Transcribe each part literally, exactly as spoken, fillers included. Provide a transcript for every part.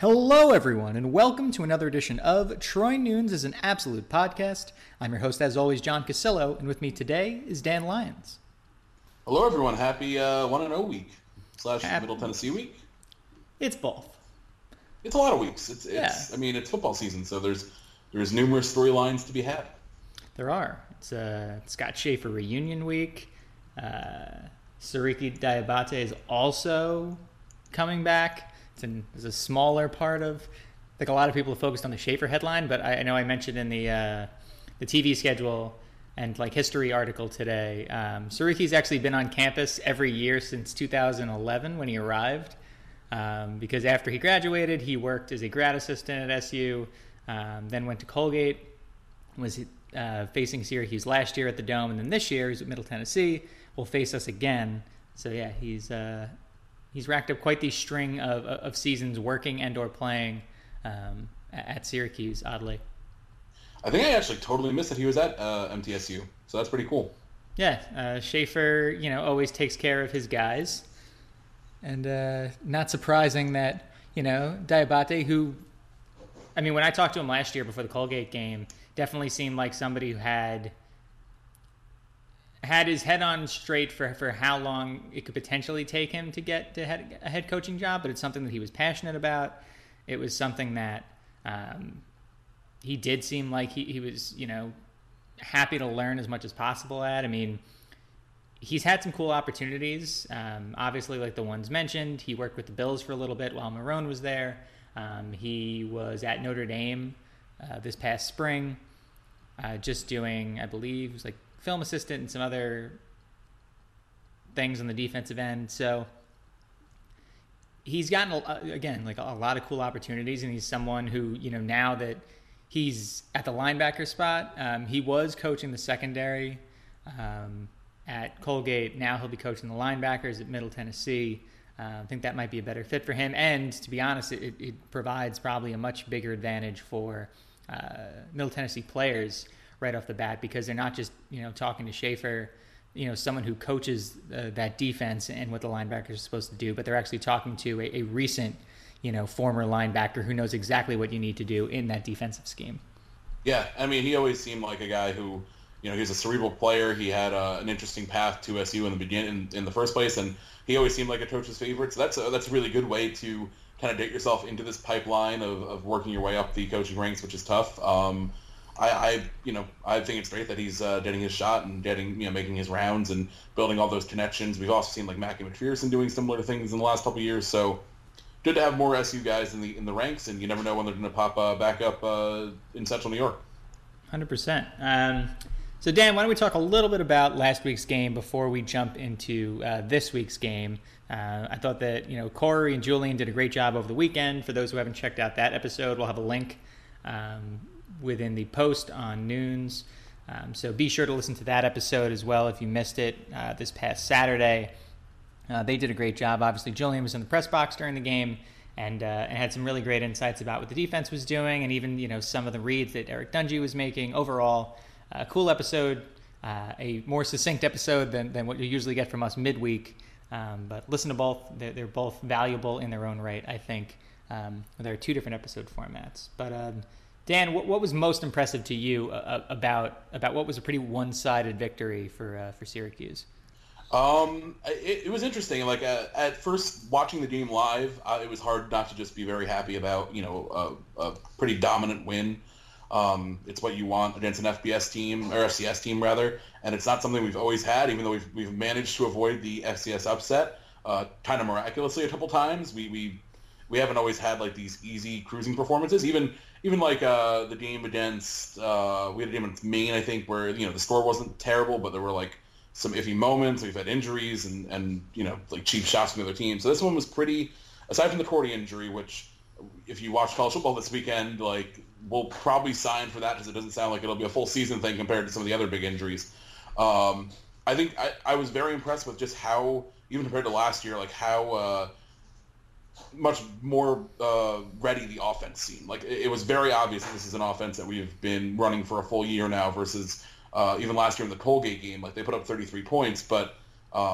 Hello, everyone, and welcome to another edition of Troy Nunes is an Absolute Podcast. I'm your host, as always, John Casillo, and with me today is Dan Lyons. Hello, everyone. Happy uh, one and oh week slash Happy. Middle Tennessee week. It's both. It's a lot of weeks. It's, it's Yeah. I mean, it's football season, so there's there's numerous storylines to be had. There are. It's uh, Scott Schaefer reunion week. Uh, Siriki Diabate is also coming back. It's, an, it's a smaller part of, I think a lot of people have focused on the Schaefer headline, but I, I know I mentioned in the uh, the T V schedule and like history article today, um, Siriki's actually been on campus every year since two thousand eleven when he arrived, um, because after he graduated, he worked as a grad assistant at S U, um, then went to Colgate, was uh, facing Syracuse last year at the Dome, and then this year he's at Middle Tennessee, will face us again. So yeah, he's uh, he's racked up quite the string of of seasons working and or playing um, at Syracuse, oddly. I think I actually totally missed that he was at uh, M T S U, so that's pretty cool. Yeah, uh, Schaefer, you know, always takes care of his guys, and uh, not surprising that, you know, Diabate, who, I mean, when I talked to him last year before the Colgate game, definitely seemed like somebody who had had his head on straight for, for how long it could potentially take him to get to head, a head coaching job, but it's something that he was passionate about. It was something that um, he did seem like he, he was, you know, happy to learn as much as possible at. I mean, he's had some cool opportunities, um, obviously like the ones mentioned. He worked with the Bills for a little bit while Marrone was there. Um, he was at Notre Dame uh, this past spring, uh, just doing, I believe, it was like film assistant and some other things on the defensive end. So he's gotten, again, like a lot of cool opportunities, and he's someone who, you know, now that he's at the linebacker spot, um, he was coaching the secondary um, at Colgate. Now he'll be coaching the linebackers at Middle Tennessee. Uh, I think that might be a better fit for him. And to be honest, it, it provides probably a much bigger advantage for uh, Middle Tennessee players right off the bat, because they're not just, you know, talking to Schaefer, you know, someone who coaches uh, that defense and what the linebackers are supposed to do, but they're actually talking to a, a recent, you know, former linebacker who knows exactly what you need to do in that defensive scheme. Yeah, I mean, he always seemed like a guy who, you know, he was a cerebral player. He had uh, an interesting path to S U in the beginning, in, in the first place, and he always seemed like a coach's favorite. So that's a, that's a really good way to kind of get yourself into this pipeline of, of working your way up the coaching ranks, which is tough. Um, I, I, you know, I think it's great that he's uh, getting his shot and getting, you know, making his rounds and building all those connections. We've also seen like Mackie McPherson doing similar things in the last couple of years. So good to have more S U guys in the in the ranks, and you never know when they're going to pop uh, back up uh, in Central New York. one hundred percent. Um, so Dan, why don't we talk a little bit about last week's game before we jump into uh, this week's game? Uh, I thought that, you know, Corey and Julian did a great job over the weekend. For those who haven't checked out that episode, we'll have a link Um, within the post on Nunes. Um, so be sure to listen to that episode as well if you missed it uh, this past Saturday. Uh, they did a great job. Obviously, Julian was in the press box during the game and, uh, and had some really great insights about what the defense was doing, and even, you know, some of the reads that Eric Dungy was making. Overall, a uh, cool episode, uh, a more succinct episode than, than what you usually get from us midweek. Um, but listen to both. They're, they're both valuable in their own right, I think. Um, there are two different episode formats. But um, Dan, what, what was most impressive to you uh, about about what was a pretty one-sided victory for uh, for Syracuse? Um, it, it was interesting. Like uh, at first, watching the game live, uh, it was hard not to just be very happy about, you know, a, a pretty dominant win. Um, it's what you want against an F B S team, or F C S team rather, and it's not something we've always had. Even though we've we've managed to avoid the F C S upset, uh, kind of miraculously a couple times. We we we haven't always had like these easy cruising performances. Even even like uh, the game against uh, we had a game against Maine, I think, where, you know, the score wasn't terrible, but there were like some iffy moments. We've had injuries and, and you know, like cheap shots from the other team. So this one was pretty, aside from the Cordy injury, which if you watch college football this weekend, like we'll probably sign for that because it doesn't sound like it'll be a full season thing compared to some of the other big injuries. Um, I think I, I was very impressed with just how, even compared to last year, like how uh, much more uh, ready the offense seemed. Like it, it was very obvious that this is an offense that we've been running for a full year now versus uh, even last year in the Colgate game. Like they put up thirty-three points, but um,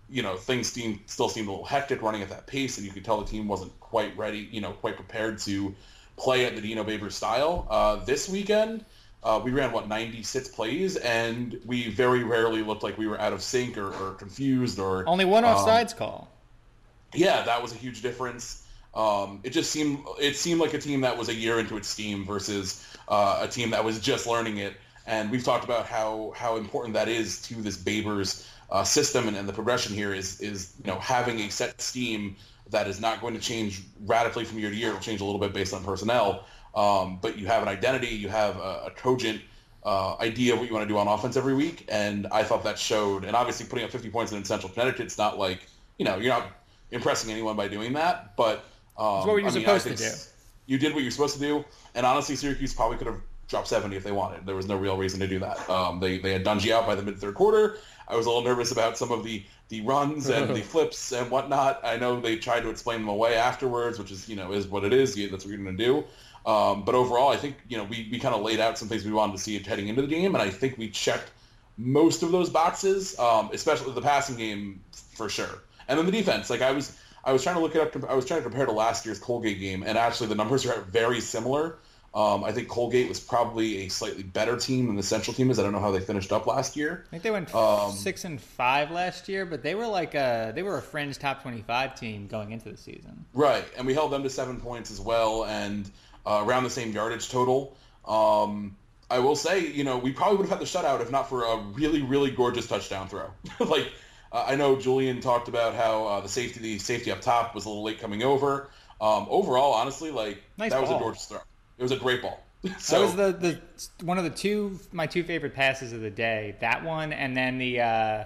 you know, things seemed, still seemed a little hectic running at that pace, and you could tell the team wasn't quite ready, you know, quite prepared to play at the Dino Babers style. Uh, this weekend, uh, we ran, what, ninety-six plays, and we very rarely looked like we were out of sync or, or confused or... Only one offsides um, call. Yeah, that was a huge difference. Um, it just seemed it seemed like a team that was a year into its steam versus uh, a team that was just learning it. And we've talked about how, how important that is to this Babers uh, system, and, and the progression here is is you know having a set scheme that is not going to change radically from year to year. It'll change a little bit based on personnel, um, but you have an identity, you have a, a cogent uh, idea of what you want to do on offense every week, and I thought that showed. And obviously, putting up fifty points in Central Connecticut, it's not like you know you're not impressing anyone by doing that, but um, it's what you're I mean, supposed to do. You did what you're supposed to do, and honestly, Syracuse probably could have dropped seventy if they wanted. There was no real reason to do that. Um, they they had Dungy out by the mid third quarter. I was a little nervous about some of the, the runs and the flips and whatnot. I know they tried to explain them away afterwards, which is you know is what it is. That's what you're going to do. Um, but overall, I think you know we, we kind of laid out some things we wanted to see heading into the game, and I think we checked most of those boxes, um, especially the passing game for sure. And then the defense, like I was I was trying to look it up. I was trying to compare to last year's Colgate game, and actually the numbers are very similar. Um, I think Colgate was probably a slightly better team than the Central team is. I don't know how they finished up last year. I think they went um, six and five last year, but they were like a they were a fringe top twenty-five team going into the season. Right, and we held them to seven points as well, and uh, around the same yardage total. Um, I will say, you know, we probably would have had the shutout if not for a really, really gorgeous touchdown throw. like, uh, I know Julian talked about how uh, the safety, the safety up top was a little late coming over. Um, overall, honestly, like nice that ball. was a gorgeous throw. It was a great ball. so, that was the, the one of the two my two favorite passes of the day. That one, and then the uh,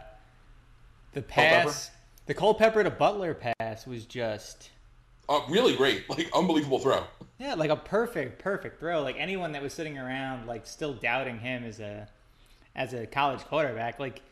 the pass, the Culpepper to Butler pass was just uh, really great, like unbelievable throw. Yeah, like a perfect, perfect throw. Like anyone that was sitting around, like still doubting him as a as a college quarterback, like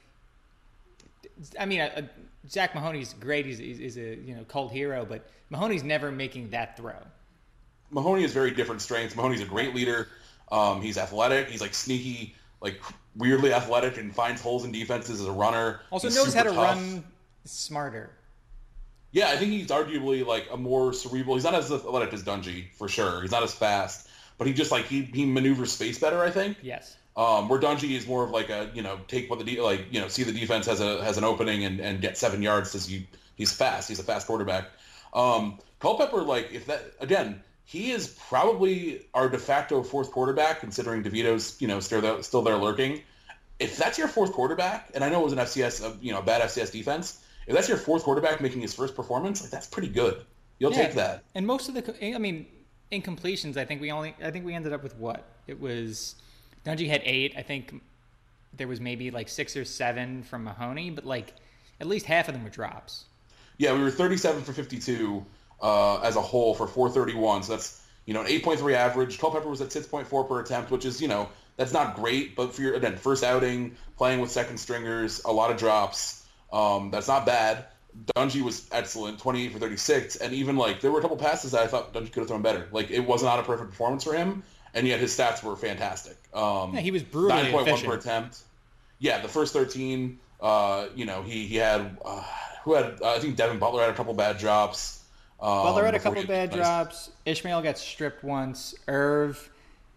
I mean, a, a, Zach Mahoney's great. He's, he's, he's a you know cult hero, but Mahoney's never making that throw. Mahoney has very different strengths. Mahoney's a great leader. Um, he's athletic. He's like sneaky, like weirdly athletic, and finds holes in defenses as a runner. Also he's knows how to tough. run smarter. Yeah, I think he's arguably like a more cerebral. He's not as athletic as Dungy for sure. He's not as fast, but he just like he he maneuvers space better. I think. Yes. Um, where Dungy is more of like a you know take what the de- like you know see the defense has a has an opening and, and get seven yards because he he's fast. He's a fast quarterback. Um, Culpepper, like if that again. He is probably our de facto fourth quarterback, considering DeVito's, you know, still there, still there lurking. If that's your fourth quarterback, and I know it was an F C S, uh, you know, bad F C S defense, if that's your fourth quarterback making his first performance, like that's pretty good. You'll yeah. take that. And most of the, I mean, incompletions, I think we only, I think we ended up with what? It was, Dungy had eight. I think there was maybe like six or seven from Mahoney, but like at least half of them were drops. Yeah, we were thirty-seven for fifty-two. Uh, as a whole for four thirty-one, so that's you know an eight point three average. Culpepper was at six point four per attempt, which is you know that's not great, but for your again first outing, playing with second stringers, a lot of drops. Um, that's not bad. Dungy was excellent, twenty-eight for thirty-six, and even like there were a couple passes that I thought Dungy could have thrown better. Like it was not a perfect performance for him, and yet his stats were fantastic. Um, yeah, he was brutally nine point one efficient. per attempt. Yeah, the first thirteen. Uh, you know he he had uh, who had uh, I think Devin Butler had a couple bad drops. Um, Butler had a couple bad nice. drops. Ishmael got stripped once. Irv,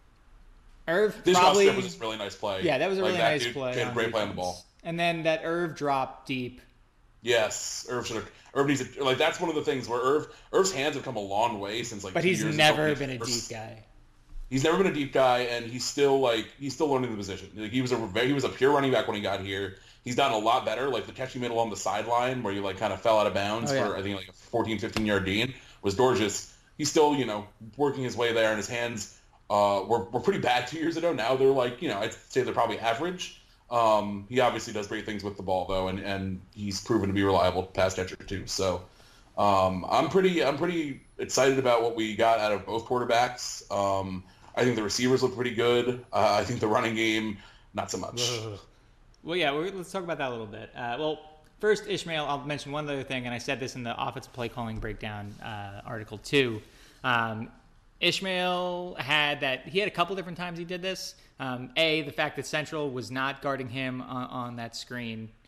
Irv this probably drop strip was a really nice play. Yeah, that was a like really that nice dude, play. He had a great defense. play on the ball. And then that Irv drop deep. Yes, Irv should have. Irv needs to, like that's one of the things where Irv Irv's hands have come a long way since like. But two he's years never ago. been a deep guy. He's never been a deep guy, and he's still like he's still learning the position. Like, he was a he was a pure running back when he got here. He's done a lot better. Like the catch he made along the sideline where you like kind of fell out of bounds oh, yeah. for I think like a fourteen, fifteen yard gain was gorgeous. He's still, you know, working his way there, and his hands uh, were, were pretty bad two years ago. Now they're like, you know, I'd say they're probably average. Um, he obviously does great things with the ball, though, and, and he's proven to be reliable pass catcher too. So um, I'm pretty I'm pretty excited about what we got out of both quarterbacks. Um, I think the receivers look pretty good. Uh, I think the running game, not so much. Ugh. Well, yeah, we're, let's talk about that a little bit. Uh, well. First, Ishmael, I'll mention one other thing, and I said this in the offensive play calling breakdown uh, article too. Um, Ishmael had that, he had a couple different times he did this. Um, a, the fact that Central was not guarding him on, on that screen.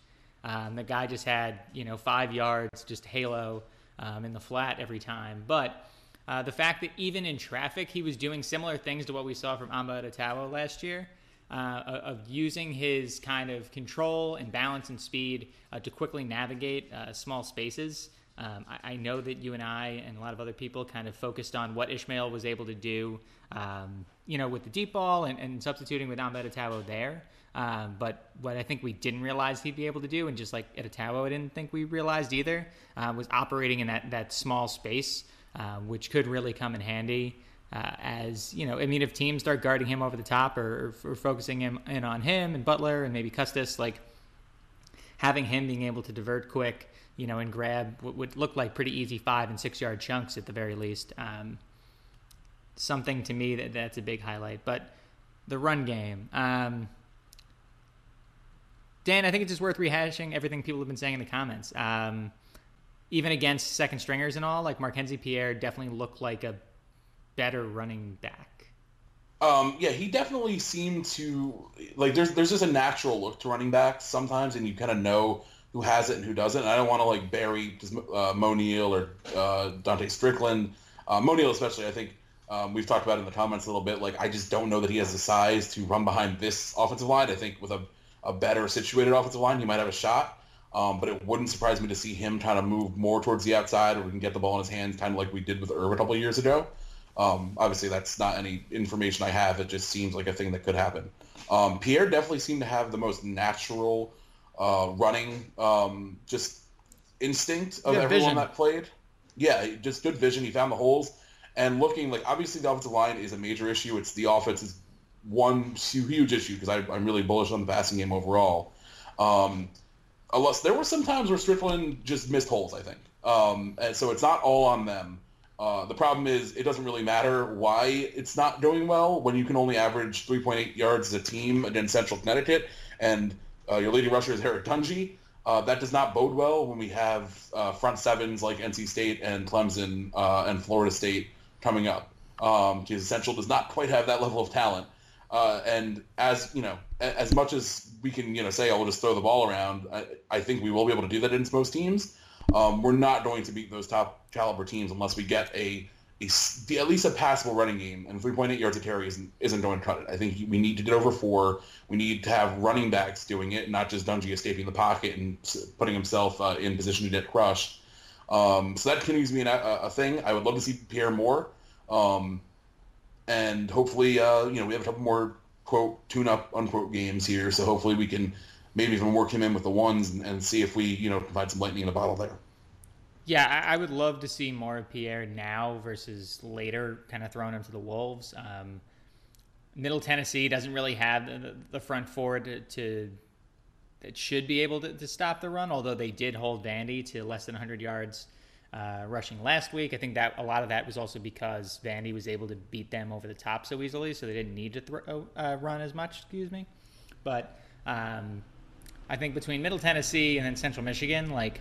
Um, the guy just had, you know, five yards, just halo um, in the flat every time. But uh, the fact that even in traffic, he was doing similar things to what we saw from Amba Otawa last year, uh, of using his kind of control and balance and speed uh, to quickly navigate uh, small spaces. Um, I, I know that you and I and a lot of other people kind of focused on what Ishmael was able to do, um, you know, with the deep ball and, and substituting with Amba Otawa there. Um, but what I think we didn't realize he'd be able to do, and just like Otawa, I didn't think we realized either, uh, was operating in that, that small space, uh, which could really come in handy. Uh, as, you know, I mean, if teams start guarding him over the top or, or, or focusing him in on him and Butler and maybe Custis, like having him being able to divert quick, you know, and grab what would look like pretty easy five and six yard chunks at the very least. Um, something to me that that's a big highlight. But the run game, um, Dan, I think it's just worth rehashing everything people have been saying in the comments. Um, even against second stringers and all, like Markenzie Pierre definitely looked like a better running back. Um, yeah, he definitely seemed to, like, there's there's just a natural look to running backs sometimes, and you kind of know who has it and who doesn't. And I don't want to, like, bury just uh, Mo Neal or uh, Dante Strickland. Uh, Mo Neal especially, I think um, we've talked about it in the comments a little bit. Like, I just don't know that he has the size to run behind this offensive line. I think with a, a better situated offensive line, he might have a shot. Um, but it wouldn't surprise me to see him trying to move more towards the outside, or we can get the ball in his hands, kind of like we did with Irv a couple of years ago. Um, obviously, that's not any information I have. It just seems like a thing that could happen. Um, Pierre definitely seemed to have the most natural uh, running, um, just instinct of Good everyone vision. that played. Yeah, just good vision. He found the holes. And looking, like, obviously the offensive line is a major issue. It's the offense's one huge issue, because I'm really bullish on the passing game overall. Um, unless there were some times where Strickland just missed holes, I think. Um, and so it's not all on them. Uh, the problem is it doesn't really matter why it's not doing well when you can only average three point eight yards as a team against Central Connecticut, and uh, your leading rusher is Eric Tunji. Uh, that does not bode well when we have uh, front sevens like N C State and Clemson uh, and Florida State coming up, um, because Central does not quite have that level of talent. Uh, and as you know, as much as we can, you know, say, "Oh, we'll just throw the ball around," I, I think we will be able to do that against most teams. Um, we're not going to beat those top caliber teams unless we get a, a at least a passable running game, and three point eight yards a carry isn't isn't going to cut it. I think we need to get over four. We need to have running backs doing it, not just Dungy escaping the pocket and putting himself uh, in position to get crushed. Um, so that continues to be an, a, a thing. I would love to see Pierre more, um, and hopefully, uh, you know, we have a couple more quote tune-up unquote games here. So hopefully we can maybe even work him in with the ones and, and see if we, you know, provide some lightning in a bottle there. Yeah, I, I would love to see more of Pierre now versus later, kind of throwing him to the Wolves. Um, Middle Tennessee doesn't really have the, the front four to, to that should be able to, to stop the run, although they did hold Vandy to less than one hundred yards uh, rushing last week. I think that a lot of that was also because Vandy was able to beat them over the top so easily, so they didn't need to throw, uh, run as much, excuse me. But um, I think between Middle Tennessee and then Central Michigan, like,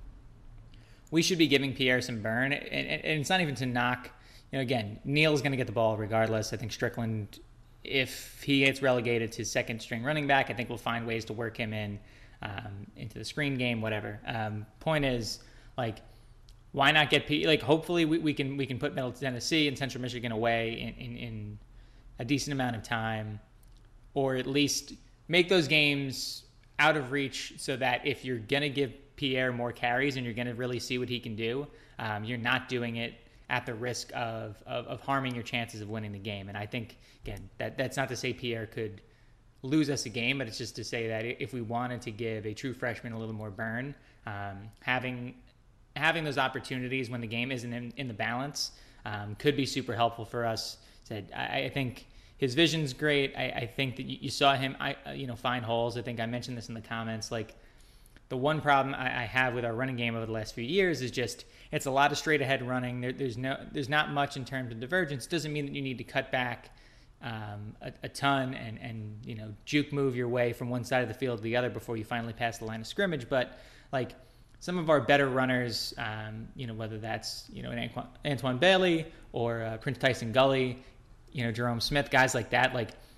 we should be giving Pierre some burn. And, and, and it's not even to knock, you know, again, Neal's going to get the ball regardless. I think Strickland, if he gets relegated to second string running back, I think we'll find ways to work him in um, into the screen game, whatever. Um, point is, like, why not get P? Like, hopefully we, we can we can put Middle Tennessee and Central Michigan away in, in, in a decent amount of time, or at least make those games out of reach, so that if you're going to give Pierre more carries and you're going to really see what he can do, um, you're not doing it at the risk of, of, of harming your chances of winning the game. And I think, again, that that's not to say Pierre could lose us a game, but it's just to say that if we wanted to give a true freshman a little more burn, um, having having those opportunities when the game isn't in, in the balance um, could be super helpful for us. So I, I think his vision's great. I, I think that you, you saw him, I you know, find holes. I think I mentioned this in the comments. Like, the one problem I, I have with our running game over the last few years is just it's a lot of straight ahead running. There, there's no, there's not much in terms of divergence. Doesn't mean that you need to cut back um, a, a ton and and you know juke move your way from one side of the field to the other before you finally pass the line of scrimmage. But like some of our better runners, um, you know, whether that's you know an Antoine, Antoine Bailey or uh, Prince Tyson Gully, you know, Jerome Smith, guys like that, like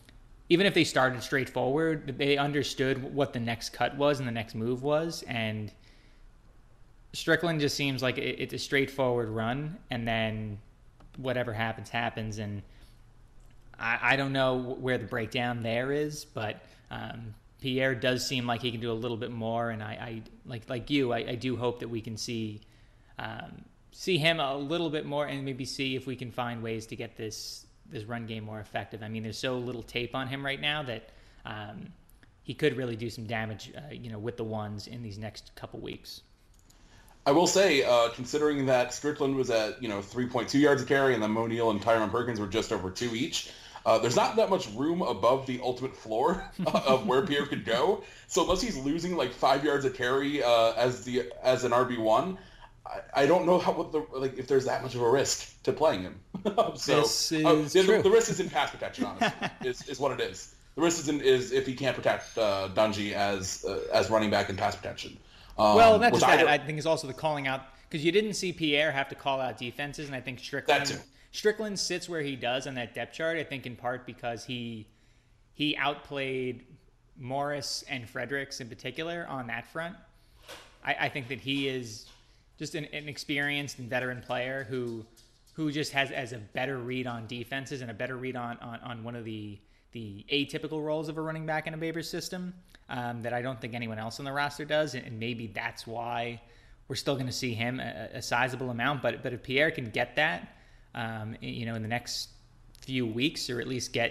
even if they started straightforward, they understood what the next cut was and the next move was. And Strickland just seems like it, it's a straightforward run, and then whatever happens, happens. And I, I don't know where the breakdown there is, but um, Pierre does seem like he can do a little bit more. And I, I like like you, I, I do hope that we can see um, see him a little bit more, and maybe see if we can find ways to get this this run game more effective. I mean, there's so little tape on him right now that um, he could really do some damage, uh, you know, with the ones in these next couple weeks. I will say, uh, considering that Strickland was at, you know, three point two yards a carry, and then Moneal and Tyron Perkins were just over two each, uh, there's not that much room above the ultimate floor of where Pierre could go. So unless he's losing like five yards a carry uh, as the as an R B one, I, I don't know how what the like if there's that much of a risk to playing him. so this is uh, the, true. the risk is in pass protection, honestly, is, is what it is. The risk is, in, is if he can't protect uh, Dungey as uh, as running back in pass protection. Um, well, not just that. I, I think it's also the calling out, because you didn't see Pierre have to call out defenses, and I think Strickland Strickland sits where he does on that depth chart. I think in part because he he outplayed Morris and Fredericks in particular on that front. I, I think that he is just an, an experienced and veteran player who who just has as a better read on defenses and a better read on on, on one of the the atypical roles of a running back in a Babers system um, that I don't think anyone else on the roster does, and, and maybe that's why we're still going to see him a, a sizable amount. But but if Pierre can get that, um, you know, in the next few weeks, or at least get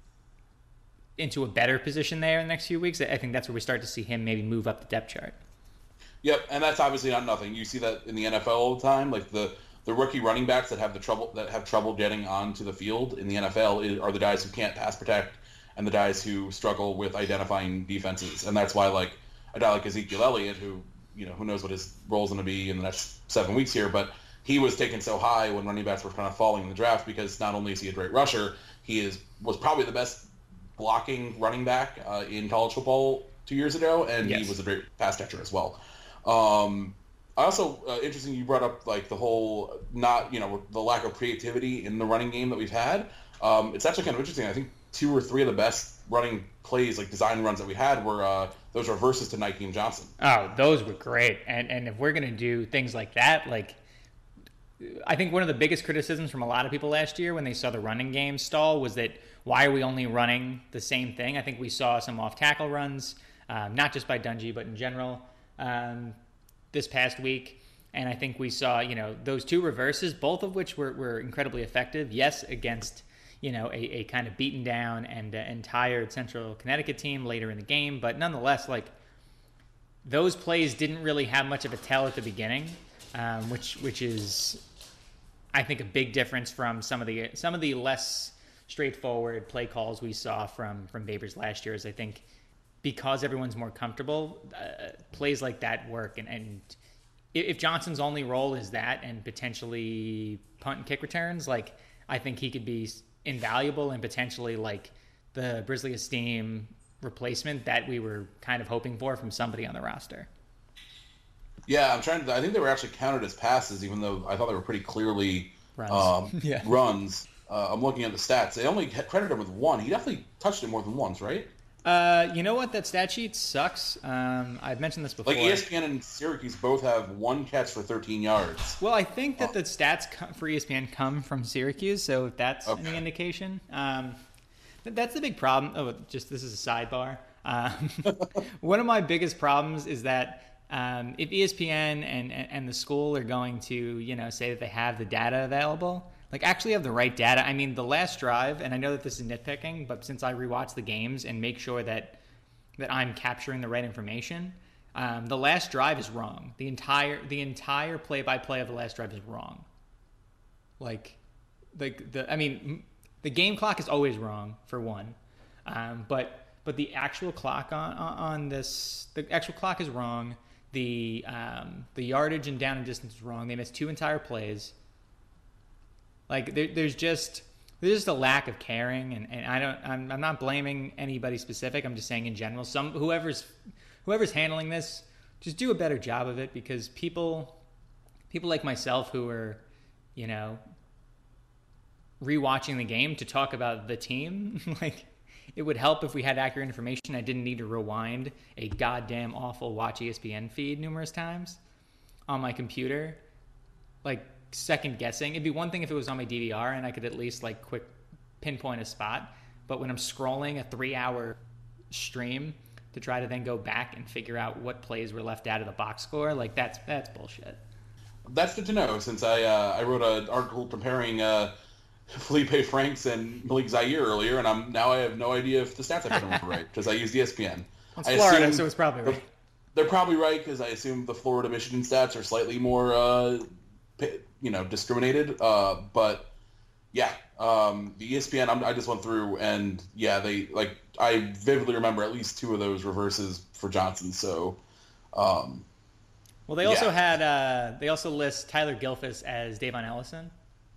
into a better position there in the next few weeks, I think that's where we start to see him maybe move up the depth chart. Yep, and that's obviously not nothing. You see that in the N F L all the time, like the. The rookie running backs that have the trouble that have trouble getting onto the field in the N F L are the guys who can't pass protect and the guys who struggle with identifying defenses. And that's why, like, a guy like Ezekiel Elliott, who, you know, who knows what his role is going to be in the next seven weeks here, but he was taken so high when running backs were kind of falling in the draft because not only is he a great rusher, he is was probably the best blocking running back uh, in college football two years ago, and yes. he was a great pass catcher as well. Um, I also, uh, interesting you brought up, like, the whole not, you know, the lack of creativity in the running game that we've had. Um, it's actually kind of interesting. I think two or three of the best running plays, like design runs that we had, were uh, those reverses to Nykeem Johnson. Oh, those were great. And and if we're going to do things like that, like, I think one of the biggest criticisms from a lot of people last year when they saw the running game stall was that why are we only running the same thing? I think we saw some off-tackle runs, um, not just by Dungey, but in general. Um this past week, and I think we saw, you know, those two reverses, both of which were, were incredibly effective. Yes, against, you know, a, a kind of beaten down and, uh, and tired Central Connecticut team later in the game, but nonetheless, like, those plays didn't really have much of a tell at the beginning, um, which which is, I think, a big difference from some of the some of the less straightforward play calls we saw from from Babers last year. Is I think, because everyone's more comfortable, uh, plays like that work. And, and if Johnson's only role is that and potentially punt and kick returns, like, I think he could be invaluable and potentially like the Brisley Esteem replacement that we were kind of hoping for from somebody on the roster. Yeah, I'm trying to. I think they were actually counted as passes, even though I thought they were pretty clearly runs. Um, yeah. runs. Uh, I'm looking at the stats. They only credited him with one. He definitely touched it more than once, right? Uh, you know what? That stat sheet sucks. Um, I've mentioned this before. Like E S P N and Syracuse both have one catch for thirteen yards. Well, I think that oh. the stats for E S P N come from Syracuse, so if that's okay. any indication. Um, that's the big problem. Oh, just this is a sidebar. Um, one of my biggest problems is that um, if E S P N and, and the school are going to, you know, say that they have the data available, like, actually have the right data. I mean, the last drive, and I know that this is nitpicking, but since I rewatch the games and make sure that that I'm capturing the right information, um, the last drive is wrong. The entire the entire play-by-play of the last drive is wrong. Like, the the I mean, the game clock is always wrong, for one, um, but but the actual clock on on this the actual clock is wrong. The um, the yardage and down and distance is wrong. They missed two entire plays. Like, there, there's just there's just a lack of caring, and, and I don't I'm, I'm not blaming anybody specific. I'm just saying in general, some whoever's whoever's handling this, just do a better job of it, because people people like myself who are, you know, rewatching the game to talk about the team, like, it would help if we had accurate information. I didn't need to rewind a goddamn awful Watch E S P N feed numerous times on my computer, like second guessing. It'd be one thing if it was on my D V R and I could at least like quick pinpoint a spot. But when I'm scrolling a three-hour stream to try to then go back and figure out what plays were left out of the box score, like that's that's bullshit. That's good to know, since I uh, I wrote an article comparing uh, Felipe Franks and Malik Zaire earlier, and I'm now I have no idea if the stats I put them were right because I used E S P N. It's I Florida, so it's probably right. They're probably right because I assume the Florida Michigan stats are slightly more, uh, you know, discriminated. Uh, but yeah, um, the E S P N I'm, I just went through, and yeah, they like I vividly remember at least two of those reverses for Johnson. So. Um, Well, they also yeah. had uh, they also list Tyler Gilfus as Davon Ellison.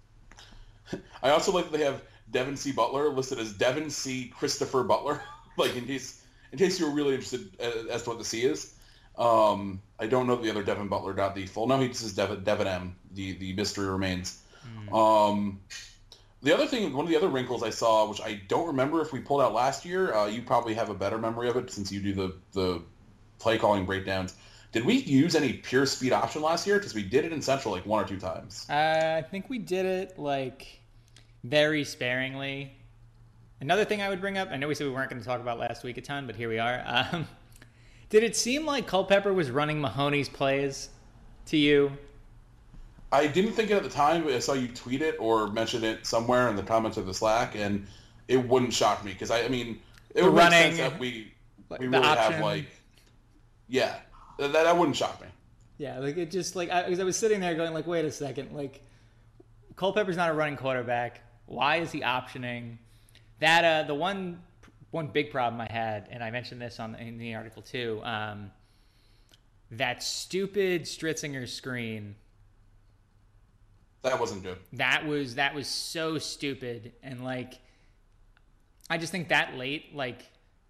I also like that they have Devin C. Butler listed as Devin C. Christopher Butler, like in case in case you were really interested as to what the C is. Um, I don't know that the other Devin Butler got the full. No, he just says Devin, Devin M. The the mystery remains. Mm. Um, the other thing, one of the other wrinkles I saw, which I don't remember if we pulled out last year, uh, you probably have a better memory of it since you do the the play calling breakdowns. Did we use any pure speed option last year? Because we did it in Central like one or two times. Uh, I think we did it like very sparingly. Another thing I would bring up, I know we said we weren't going to talk about last week a ton, but here we are. Um, did it seem like Culpepper was running Mahoney's plays to you? I didn't think it at the time, but I saw you tweet it or mention it somewhere in the comments of the Slack, and it wouldn't shock me. Because, I, I mean, it would running, make sense that we, we really option. have like, yeah. That, that wouldn't shock me. Yeah, like it just like I, because I was sitting there going like, wait a second, like Culpepper's not a running quarterback. Why is he optioning that? Uh, the one one big problem I had, and I mentioned this on in the article too. Um, that stupid Stritzinger screen. That wasn't good. That was that was so stupid, and like I just think that late, like.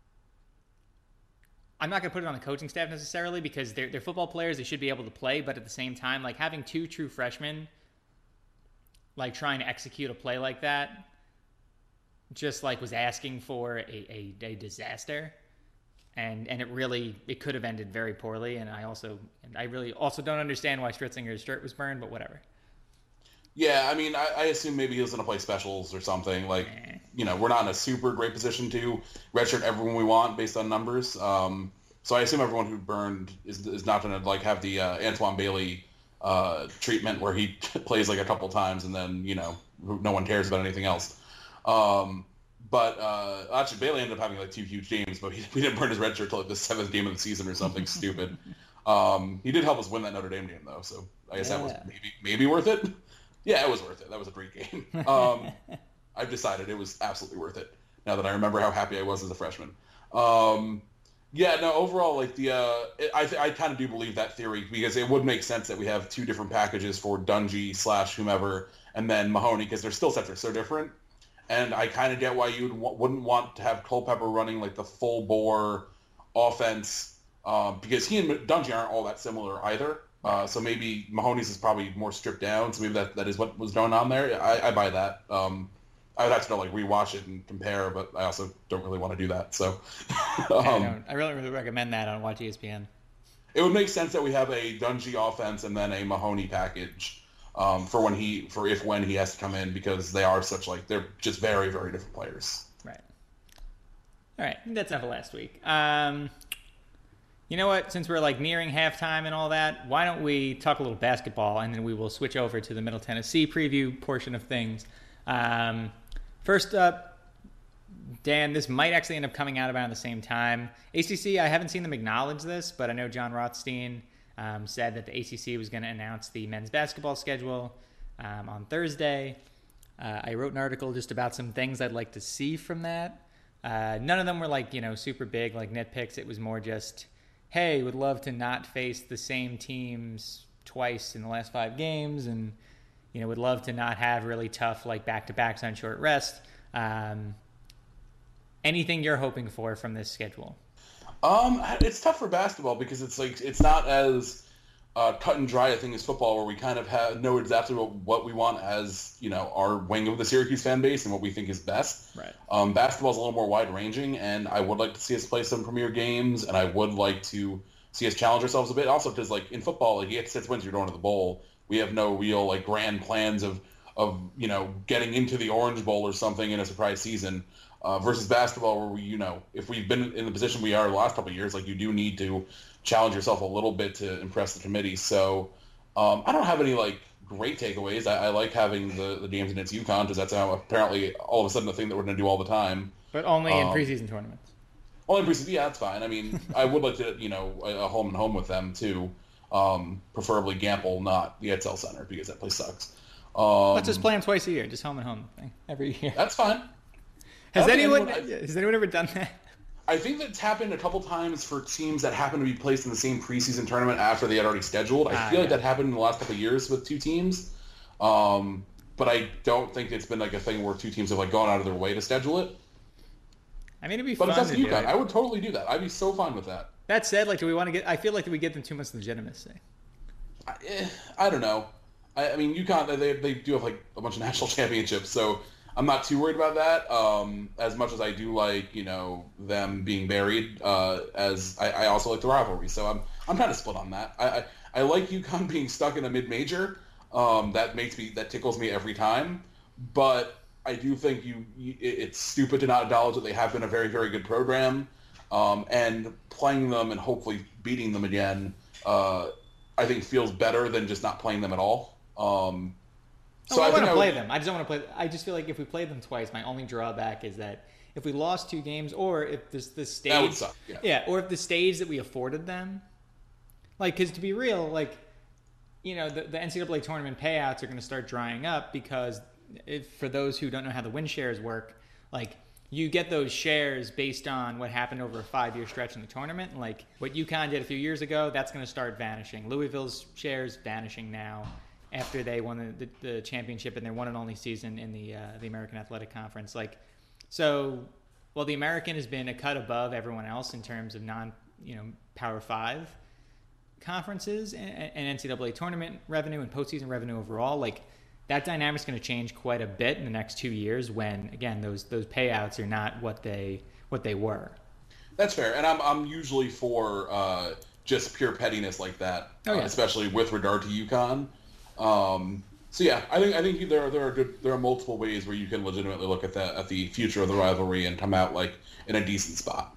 I'm not going to put it on the coaching staff necessarily because they're, they're football players. They should be able to play. But at the same time, like having two true freshmen, like trying to execute a play like that, just like was asking for a, a, a disaster. And and it really, it could have ended very poorly. And I also, and I really also don't understand why Stritzinger's shirt was burned, but whatever. Yeah, I mean, I, I assume maybe he was going to play specials or something. Like, eh. you know, we're not in a super great position to redshirt everyone we want based on numbers. Um, so I assume everyone who burned is is not going to like have the uh, Antoine Bailey uh, treatment where he plays like a couple times and then you know no one cares about anything else. Um, but uh, actually, Bailey ended up having like two huge games, but he, he didn't burn his red shirt till like the seventh game of the season or something stupid. Um, he did help us win that Notre Dame game though, so I guess yeah. that was maybe maybe worth it. Yeah, it was worth it. That was a great game. Um, I've decided it was absolutely worth it now that I remember how happy I was as a freshman. Um, yeah, no, overall, like the, uh, I, th- I kind of do believe that theory because it would make sense that we have two different packages for Dungy slash whomever and then Mahoney because their skill sets are so different. And I kind of get why you w- wouldn't want to have Culpepper running like the full bore offense um, because he and Dungy aren't all that similar either. Uh, so maybe Mahoney's is probably more stripped down. So maybe that, that is what was going on there. I, I buy that. Um, I would have to like rewatch it and compare, but I also don't really want to do that. So um, I, don't, I really, really recommend that on Watch E S P N. It would make sense that we have a Dungy offense and then a Mahoney package um, for when he for if when he has to come in because they are such like they're just very very different players. Right. All right. That's enough of last week. Um, You know what? Since we're like nearing halftime and all that, why don't we talk a little basketball and then we will switch over to the Middle Tennessee preview portion of things. Um, first up, Dan, this might actually end up coming out about the same time. A C C, I haven't seen them acknowledge this, but I know John Rothstein um, said that the A C C was going to announce the men's basketball schedule um, on Thursday. Uh, I wrote an article just about some things I'd like to see from that. Uh, none of them were like, you know, super big, like nitpicks. It was more just, hey, would love to not face the same teams twice in the last five games and, you know, would love to not have really tough, like, back-to-backs on short rest. Um, anything you're hoping for from this schedule? Um, it's tough for basketball because it's, like, it's not as uh, cut and dry a thing as football, where we kind of have, know exactly what, what we want as, you know, our wing of the Syracuse fan base and what we think is best. Right. Um, basketball is a little more wide ranging, and I would like to see us play some premier games, and I would like to see us challenge ourselves a bit. Also, because like in football, like you get six wins, you're going to the bowl. We have no real like grand plans of of you know getting into the Orange Bowl or something in a surprise season. Uh, versus basketball, where we, you know, if we've been in the position we are the last couple of years, like you do need to challenge yourself a little bit to impress the committee. So um, I don't have any like great takeaways. I, I like having the the games against UConn because that's how apparently all of a sudden the thing that we're going to do all the time. But only in um, preseason tournaments. Only in preseason, yeah, that's fine. I mean, I would like to, you know, a, a home and home with them too. Um, preferably Gamble, not the Edsel Center, because that place sucks. Um, Let's just play them twice a year, just home and home thing every year. That's fine. Has anyone, anyone has anyone ever done that? I think that's happened a couple times for teams that happen to be placed in the same preseason tournament after they had already scheduled. I ah, feel like yeah. that happened in the last couple of years with two teams. Um, but I don't think it's been like a thing where two teams have like gone out of their way to schedule it. I mean, it'd be But fun if that's to do UConn, it. I would totally do that. I'd be so fine with that. That said, like, do we want to get? I feel like we give them too much legitimacy. I, eh, I don't know. I, I mean, UConn, they they do have like a bunch of national championships, so I'm not too worried about that. Um, as much as I do like, you know, them being buried, uh, as I, I also like the rivalry. So I'm I'm kind of split on that. I I, I like UConn being stuck in a mid-major. Um, that makes me that tickles me every time. But I do think you, you it's stupid to not acknowledge that they have been a very very good program, um, and playing them and hopefully beating them again. Uh, I think feels better than just not playing them at all. Um, So oh, I, I want to I play would, them. I just don't want to play. I just feel like if we played them twice, my only drawback is that if we lost two games, or if this the stage, that would suck. Yeah. yeah, or if the stage that we afforded them, like, because to be real, like, you know, the, the N C double A tournament payouts are going to start drying up because if, for those who don't know how the win shares work, like, you get those shares based on what happened over a five-year stretch in the tournament. Like what UConn did a few years ago, that's going to start vanishing. Louisville's shares vanishing now after they won the, the, the championship in their one and only season in the uh, the American Athletic Conference. Like, so, well, the American has been a cut above everyone else in terms of non, you know, Power Five conferences and, and N C double A tournament revenue and postseason revenue overall. Like, that dynamic's going to change quite a bit in the next two years when, again, those those payouts are not what they what they were. That's fair, and I'm I'm usually for uh, just pure pettiness like that, oh, yeah. uh, especially with regard to UConn. Um, so yeah, I think I think there are there are good there are multiple ways where you can legitimately look at that at the future of the rivalry and come out like in a decent spot.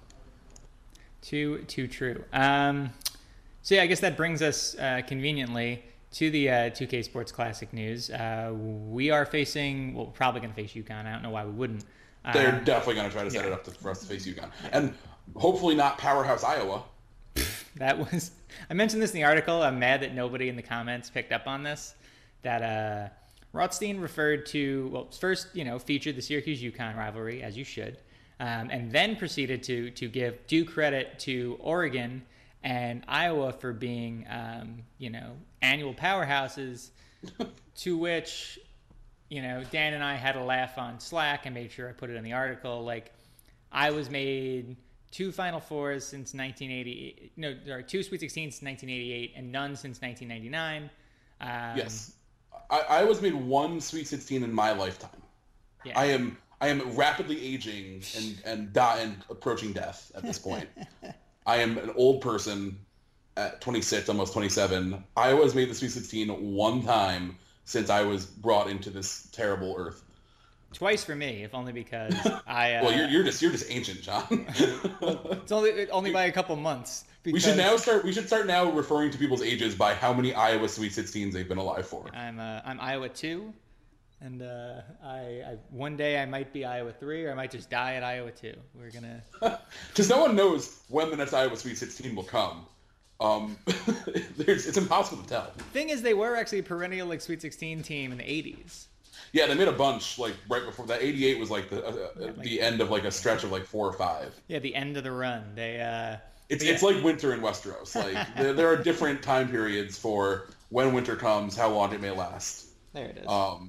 Too too true. Um, so yeah, I guess that brings us uh, conveniently to the uh, two K Sports Classic news. Uh, we are facing, well, we're probably going to face UConn. I don't know why we wouldn't. Uh, They're definitely going to try to set yeah. it up to, for us to face UConn, and hopefully not powerhouse Iowa. That was, I mentioned this in the article. I'm mad that nobody in the comments picked up on this. That uh, Rothstein referred to, well, first, you know, featured the Syracuse-UConn rivalry, as you should, um, and then proceeded to to give due credit to Oregon and Iowa for being, um, you know, annual powerhouses, to which, you know, Dan and I had a laugh on Slack and made sure I put it in the article. Like, Iowa's made two Final Fours since nineteen eighty, no, there are two Sweet sixteens since nineteen eighty-eight and none since nineteen ninety-nine. Um, yes, I, Iowa's made one Sweet sixteen in my lifetime. Yeah. I am I am rapidly aging and and die and approaching death at this point. I am an old person at twenty-six, almost twenty-seven. Iowa's made the Sweet sixteen one time since I was brought into this terrible earth. Twice for me, if only because I. Uh, well, you're you're just you're just ancient, John. It's only only by a couple months. We should now start. We should start now referring to people's ages by how many Iowa Sweet sixteens they've been alive for. I'm uh, I'm Iowa two, and uh, I, I one day I might be Iowa three, or I might just die at Iowa two. We're gonna. Because no one knows when the next Iowa Sweet sixteen will come. Um, it's impossible to tell. Thing is, they were actually a perennial like Sweet sixteen team in the eighties. Yeah, they made a bunch like right before that. eighty-eight was like the uh, yeah, like, the end of like a stretch of like four or five. Yeah, the end of the run. They. Uh, it's yeah. it's like winter in Westeros. Like there, there are different time periods for when winter comes, how long it may last. There it is. Um,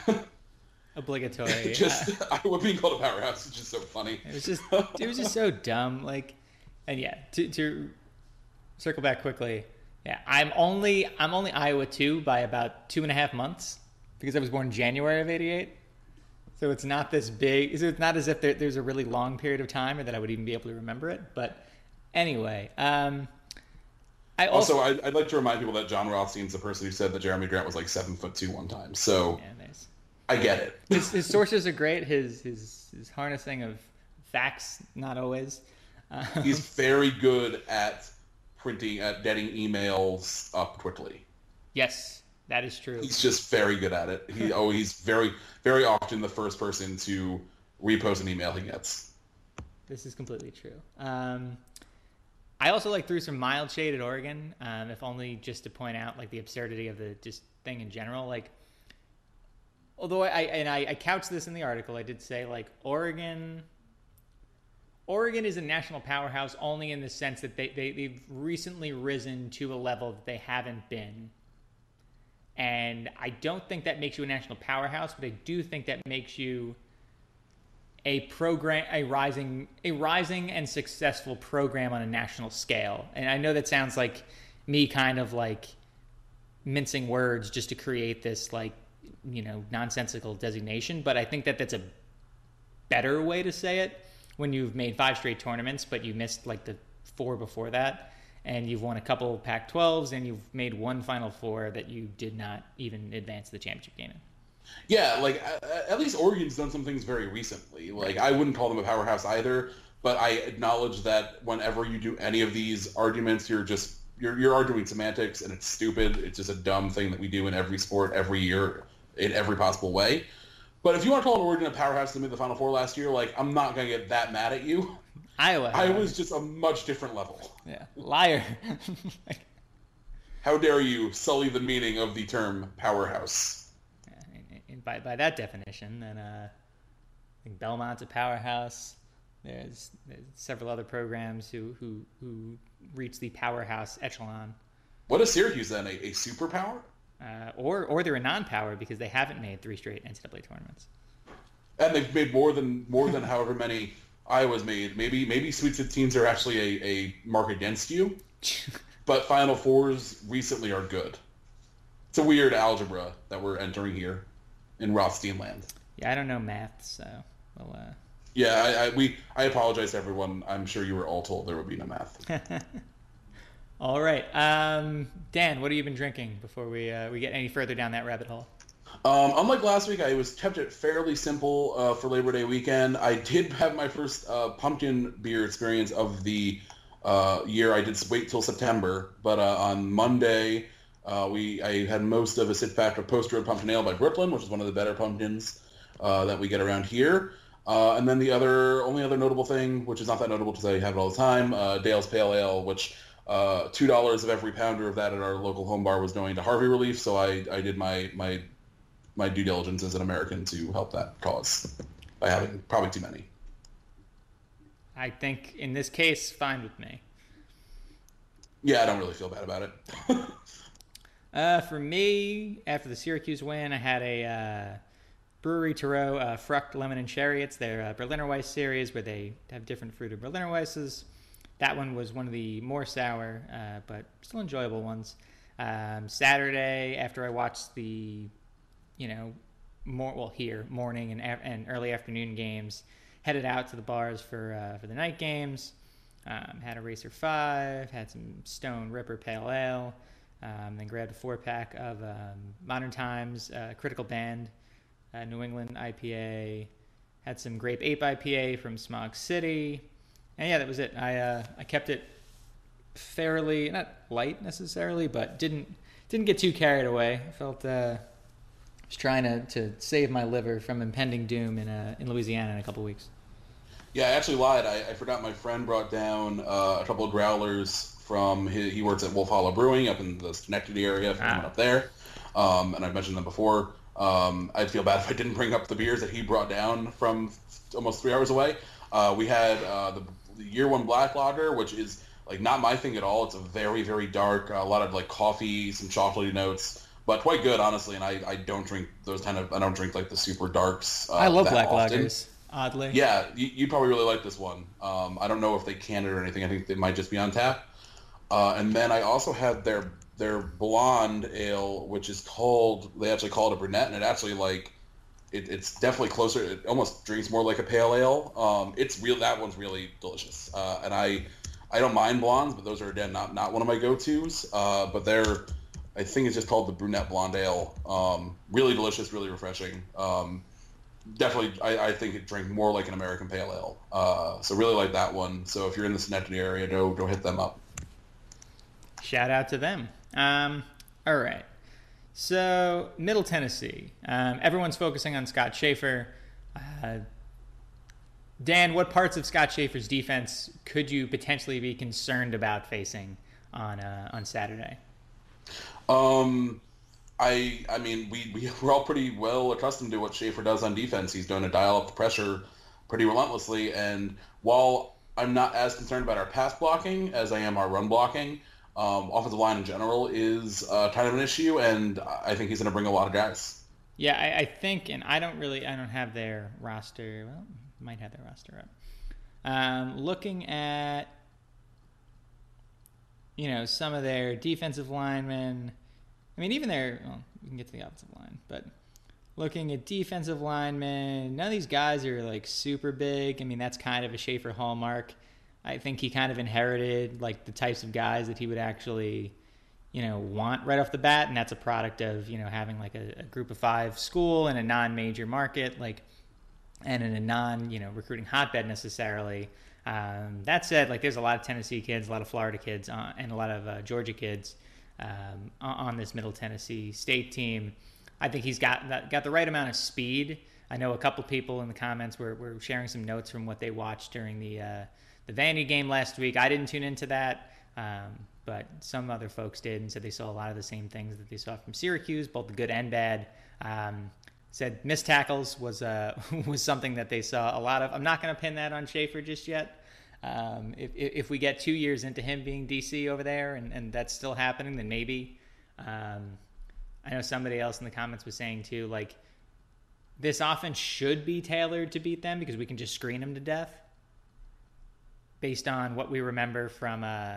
Obligatory. Just uh, Iowa being called a powerhouse is just so funny. It was just it was just so dumb. Like, and yeah, to to circle back quickly. Yeah, I'm only I'm only Iowa two by about two and a half months because I was born January of eighty-eight. So it's not this big. So it's not as if there, there's a really long period of time or that I would even be able to remember it. But anyway, um, I also, also I'd, I'd like to remind people that John Rothstein's the person who said that Jeremy Grant was like seven foot two one time. So yeah, nice. I get it. His, his sources are great. His his his harnessing of facts, not always. Um, He's very good at printing, at getting emails up quickly. Yes, that is true. He's just very good at it. He oh, he's very, very often the first person to repost an email he gets. This is completely true. Um, I also like threw some mild shade at Oregon, um, if only just to point out like the absurdity of the just thing in general. Like, although I and I, I couched this in the article, I did say like Oregon. Oregon is a national powerhouse only in the sense that they, they, they've recently risen to a level that they haven't been. And I don't think that makes you a national powerhouse, but I do think that makes you a program, a rising, a rising and successful program on a national scale. And I know that sounds like me kind of like mincing words just to create this like, you know, nonsensical designation, but I think that that's a better way to say it. When you've made five straight tournaments, but you missed like the four before that, and you've won a couple Pac twelves, and you've made one Final Four that you did not even advance to the championship game in. Yeah, like at least Oregon's done some things very recently. Like I wouldn't call them a powerhouse either, but I acknowledge that whenever you do any of these arguments, you're just you're you're arguing semantics, and it's stupid. It's just a dumb thing that we do in every sport every year in every possible way. But if you want to call an Oregon a powerhouse that made the Final Four last year, like, I'm not going to get that mad at you. Iowa. Iowa's just a much different level. Yeah. Liar. How dare you sully the meaning of the term powerhouse? Yeah, and by, by that definition, then uh, I think Belmont's a powerhouse. There's, there's several other programs who, who, who reach the powerhouse echelon. What is Syracuse, then? A, a superpower? Uh, or or they're a non-power because they haven't made three straight N C double A tournaments. And they've made more than more than however many Iowa's made. Maybe maybe Sweet sixteens are actually a, a mark against you, but Final Fours recently are good. It's a weird algebra that we're entering here in Rothstein land. Yeah, I don't know math, so we'll... Uh... Yeah, I, I we I apologize to everyone. I'm sure you were all told there would be no math. All right, um, Dan, what have you been drinking before we uh, we get any further down that rabbit hole? Um, unlike last week, I was kept it fairly simple uh, for Labor Day weekend. I did have my first uh, pumpkin beer experience of the uh, year. I did wait till September, but uh, on Monday uh, we I had most of a six pack of Post Road Pumpkin Ale by Brooklyn, which is one of the better pumpkins uh, that we get around here. Uh, and then the other only other notable thing, which is not that notable because I have it all the time, uh, Dale's Pale Ale, which. Uh, two dollars of every pounder of that at our local home bar was going to Harvey Relief, so I, I did my, my my due diligence as an American to help that cause by having probably too many. I think in this case, fine with me. Yeah, I don't really feel bad about it. uh, for me, after the Syracuse win, I had a uh, Brewery Tarot uh, Frucht Lemon and Cherry. It's their uh, Berliner Weiss series where they have different fruited Berliner Weisses. That one was one of the more sour, uh, but still enjoyable ones. Um, Saturday, after I watched the, you know, more well here morning and and early afternoon games, headed out to the bars for uh, for the night games. Um, had a Racer Five, had some Stone Ripper Pale Ale, um, then grabbed a four pack of um, Modern Times uh, Critical Band, uh, New England I P A. Had some Grape Ape I P A from Smog City. And yeah, that was it. I uh, I kept it fairly, not light necessarily, but didn't didn't get too carried away. I felt uh, I was trying to, to save my liver from impending doom in uh, in Louisiana in a couple weeks. Yeah, I actually lied. I, I forgot my friend brought down uh, a couple of growlers from his, he works at Wolf Hollow Brewing up in the Schenectady area, from ah. up there. Um, and I've mentioned them before. Um, I'd feel bad if I didn't bring up the beers that he brought down from almost three hours away. Uh, we had uh, the The year one black lager, which is like not my thing at all. It's a very, very dark, uh, a lot of like coffee, some chocolatey notes, but quite good, honestly. And I, I don't drink those kind of, I don't drink like the super darks. Uh, I love black often. lagers, oddly. Yeah, you, you'd probably really like this one. Um, I don't know if they can it or anything. I think they might just be on tap. Uh, and then I also had their their blonde ale, which is called, they actually call it a brunette, and it actually like, it, it's definitely closer. It almost drinks more like a pale ale. Um, it's real. That one's really delicious. Uh, and I, I don't mind blondes, but those are again not not one of my go-tos. Uh, but they're, I think it's just called the brunette blonde ale. Um, really delicious, really refreshing. Um, definitely, I, I think it drinks more like an American pale ale. Uh, so really like that one. So if you're in the Schenectady area, go go hit them up. Shout out to them. Um, all right. So, Middle Tennessee. Um, everyone's focusing on Scott Schaefer. Uh, Dan, what parts of Scott Schaefer's defense could you potentially be concerned about facing on uh, on Saturday? Um, I I mean, we, we, we're all pretty well accustomed to what Schaefer does on defense. He's going to dial up the pressure pretty relentlessly. And while I'm not as concerned about our pass blocking as I am our run blocking, Um, offensive line in general is uh, kind of an issue, and I think he's going to bring a lot of guys. Yeah, I, I think, and I don't really, I don't have their roster. Well, might have their roster up. Um, looking at, you know, some of their defensive linemen. I mean, even their, well, we can get to the offensive line, but looking at defensive linemen, none of these guys are like super big. I mean, that's kind of a Schaefer hallmark. I think he kind of inherited like the types of guys that he would actually, you know, want right off the bat, and that's a product of, you know, having like a, a group of five school in a non-major market, like, and in a non, you know, recruiting hotbed necessarily. Um, that said, like, there's a lot of Tennessee kids, a lot of Florida kids, uh, and a lot of uh, Georgia kids um, on this Middle Tennessee State team. I think he's got that, got the right amount of speed. I know a couple people in the comments were, were sharing some notes from what they watched during the uh, the Vandy game last week. I didn't tune into that, um, but some other folks did and said they saw a lot of the same things that they saw from Syracuse, both the good and bad. Um, said missed tackles was uh, was something that they saw a lot of. I'm not going to pin that on Schaefer just yet. Um, if, if we get two years into him being D C over there and, and that's still happening, then maybe. Um, I know somebody else in the comments was saying too, like, this offense should be tailored to beat them because we can just screen them to death, based on what we remember from uh,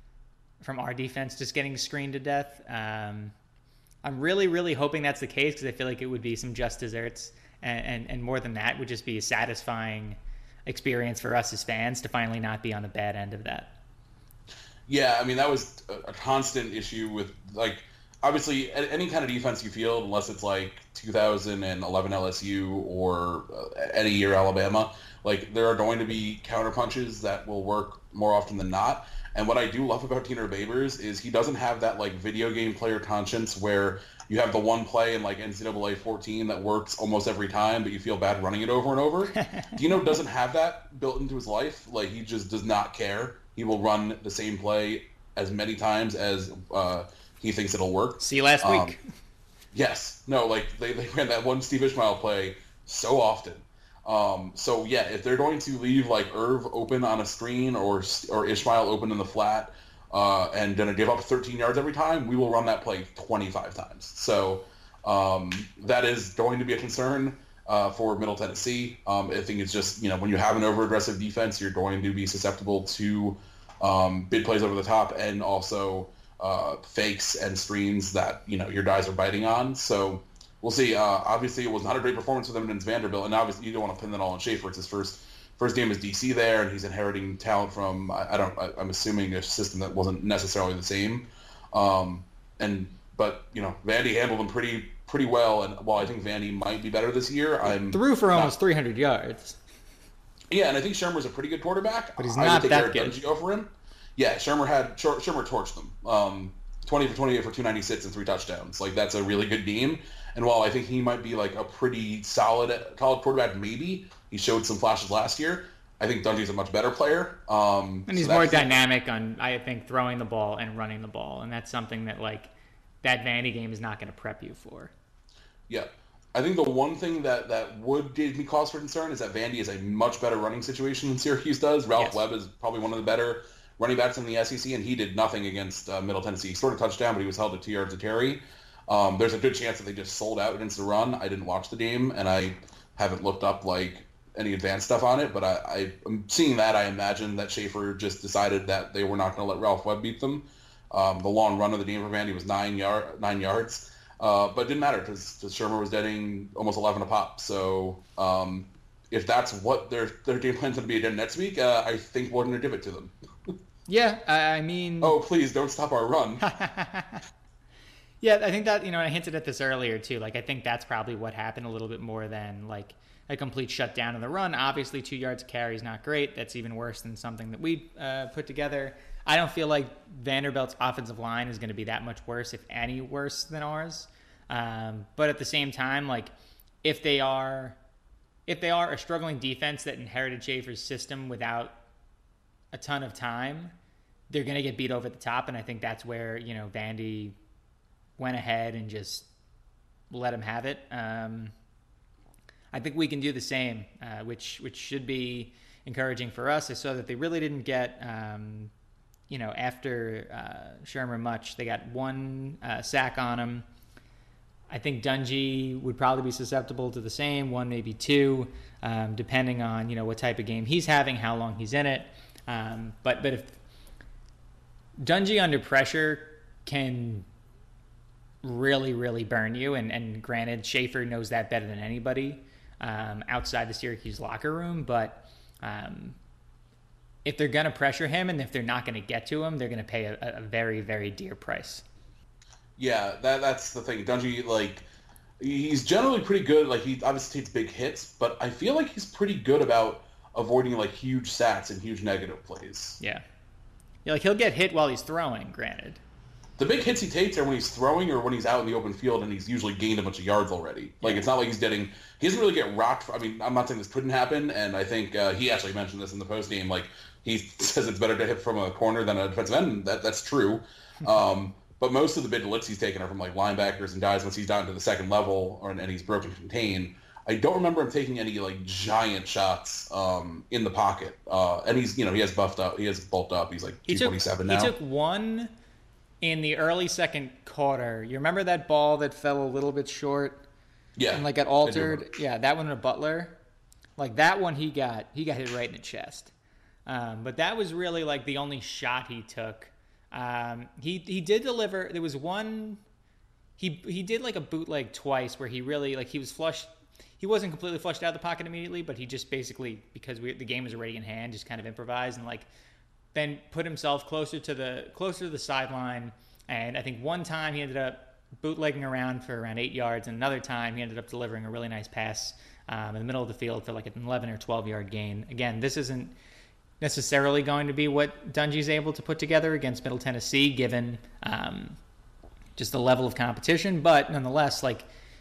from our defense just getting screened to death. Um, I'm really, really hoping that's the case because I feel like it would be some just desserts, and, and, and more than that, would just be a satisfying experience for us as fans to finally not be on the bad end of that. Yeah, I mean, that was a, a constant issue with, like, obviously any kind of defense you field, unless it's like two thousand eleven L S U or uh, any year Alabama, like, there are going to be counter punches that will work more often than not. And what I do love about Tanner Babers is he doesn't have that like video game player conscience where you have the one play in like N C double A fourteen that works almost every time, but you feel bad running it over and over. Dino doesn't have that built into his life. Like, he just does not care. He will run the same play as many times as uh, he thinks it'll work. See last um, week. Yes. No, like, they, they ran that one Steve Ishmael play so often. Um, so, yeah, if they're going to leave, like, Irv open on a screen or or Ishmael open in the flat uh, and going to give up thirteen yards every time, we will run that play twenty-five times. So um, that is going to be a concern uh, for Middle Tennessee. Um, I think it's just, you know, when you have an over-aggressive defense, you're going to be susceptible to um, big plays over the top and also uh, fakes and screens that, you know, your guys are biting on. So we'll see. Uh, obviously, it was not a great performance for them against Vanderbilt, and obviously you don't want to pin that all on Schaefer. It's his first first game as D C there, and he's inheriting talent from, I, I don't, I, I'm assuming a system that wasn't necessarily the same. Um, and but you know, Vandy handled him pretty pretty well, and while I think Vandy might be better this year, I'm threw for not, almost three hundred yards. Yeah, and I think Shermer's a pretty good quarterback. But he's I not would take that Eric good. Dungey over him. Yeah, Shermer had Shermer torched them. Um, twenty for twenty-eight for two ninety-six and three touchdowns. Like, that's a really good game. And while I think he might be like a pretty solid college quarterback, maybe he showed some flashes last year, I think Dungey's a much better player. Um, And he's so more that's- dynamic on, I think, throwing the ball and running the ball. And that's something that, like, that Vandy game is not going to prep you for. Yeah. I think the one thing that, that would give me cause for concern is that Vandy is a much better running situation than Syracuse does. Ralph Yes. Webb is probably one of the better running backs in the S E C, and he did nothing against uh, Middle Tennessee. He scored a touchdown, but he was held to two yards of carry. Um, there's a good chance that they just sold out against the run. I didn't watch the game, and I haven't looked up like any advanced stuff on it, but I, I, I'm seeing that. I imagine that Schaefer just decided that they were not going to let Ralph Webb beat them. Um, the long run of the game for Vandy was nine yard nine yards, uh, but it didn't matter because Shermer was getting almost eleven a pop. So um, if that's what their their game plan's going to be again next week, uh, I think we're going to give it to them. Yeah, I mean... Oh, please, don't stop our run. Yeah, I think that, you know, I hinted at this earlier, too. Like, I think that's probably what happened a little bit more than, like, a complete shutdown of the run. Obviously, two yards of carry is not great. That's even worse than something that we uh, put together. I don't feel like Vanderbilt's offensive line is going to be that much worse, if any worse than ours. Um, but at the same time, like, if they are... If they are a struggling defense that inherited Schaefer's system without a ton of time, they're going to get beat over the top, and I think that's where, you know, Vandy went ahead and just let him have it. Um, I think we can do the same, uh, which which should be encouraging for us. I saw that they really didn't get, um, you know, after uh, Shermer much. They got one uh, sack on him. I think Dungy would probably be susceptible to the same, one, maybe two, um, depending on, you know, what type of game he's having, how long he's in it. Um, but but if Dungy under pressure can really, really burn you, and, and granted, Schaefer knows that better than anybody um, outside the Syracuse locker room, but um, if they're going to pressure him and if they're not going to get to him, they're going to pay a, a very, very dear price. Yeah, that that's the thing. Dungy, like, he's generally pretty good. Like, he obviously takes big hits, but I feel like he's pretty good about avoiding, like, huge sacks and huge negative plays. Yeah. Yeah, like, he'll get hit while he's throwing, granted. The big hits he takes are when he's throwing or when he's out in the open field and he's usually gained a bunch of yards already. Like, yeah. It's not like he's getting... He doesn't really get rocked. For, I mean, I'm not saying this couldn't happen, and I think uh, he actually mentioned this in the postgame. Like, he says it's better to hit from a corner than a defensive end. That, that's true. Um, but most of the big hits he's taken are from, like, linebackers and guys once he's down to the second level or, and he's broken contain. I don't remember him taking any, like, giant shots um, in the pocket. Uh, and he's, you know, he has buffed up. He has bulked up. He's, like, two twenty-seven now. He took one in the early second quarter. You remember that ball that fell a little bit short? Yeah. And, like, got altered? Yeah, that one to Butler. Like, that one he got, he got hit right in the chest. Um, but that was really, like, the only shot he took. Um, he he did deliver. There was one... He, he did, like, a bootleg twice where he really, like, he was flushed... He wasn't completely flushed out of the pocket immediately, but he just basically, because we, the game was already in hand, just kind of improvised and like then put himself closer to the closer to the sideline. And I think one time he ended up bootlegging around for around eight yards, and another time he ended up delivering a really nice pass um, in the middle of the field for like an eleven or twelve yard gain. Again, this isn't necessarily going to be what Dungy's able to put together against Middle Tennessee, given um, just the level of competition, but nonetheless, like.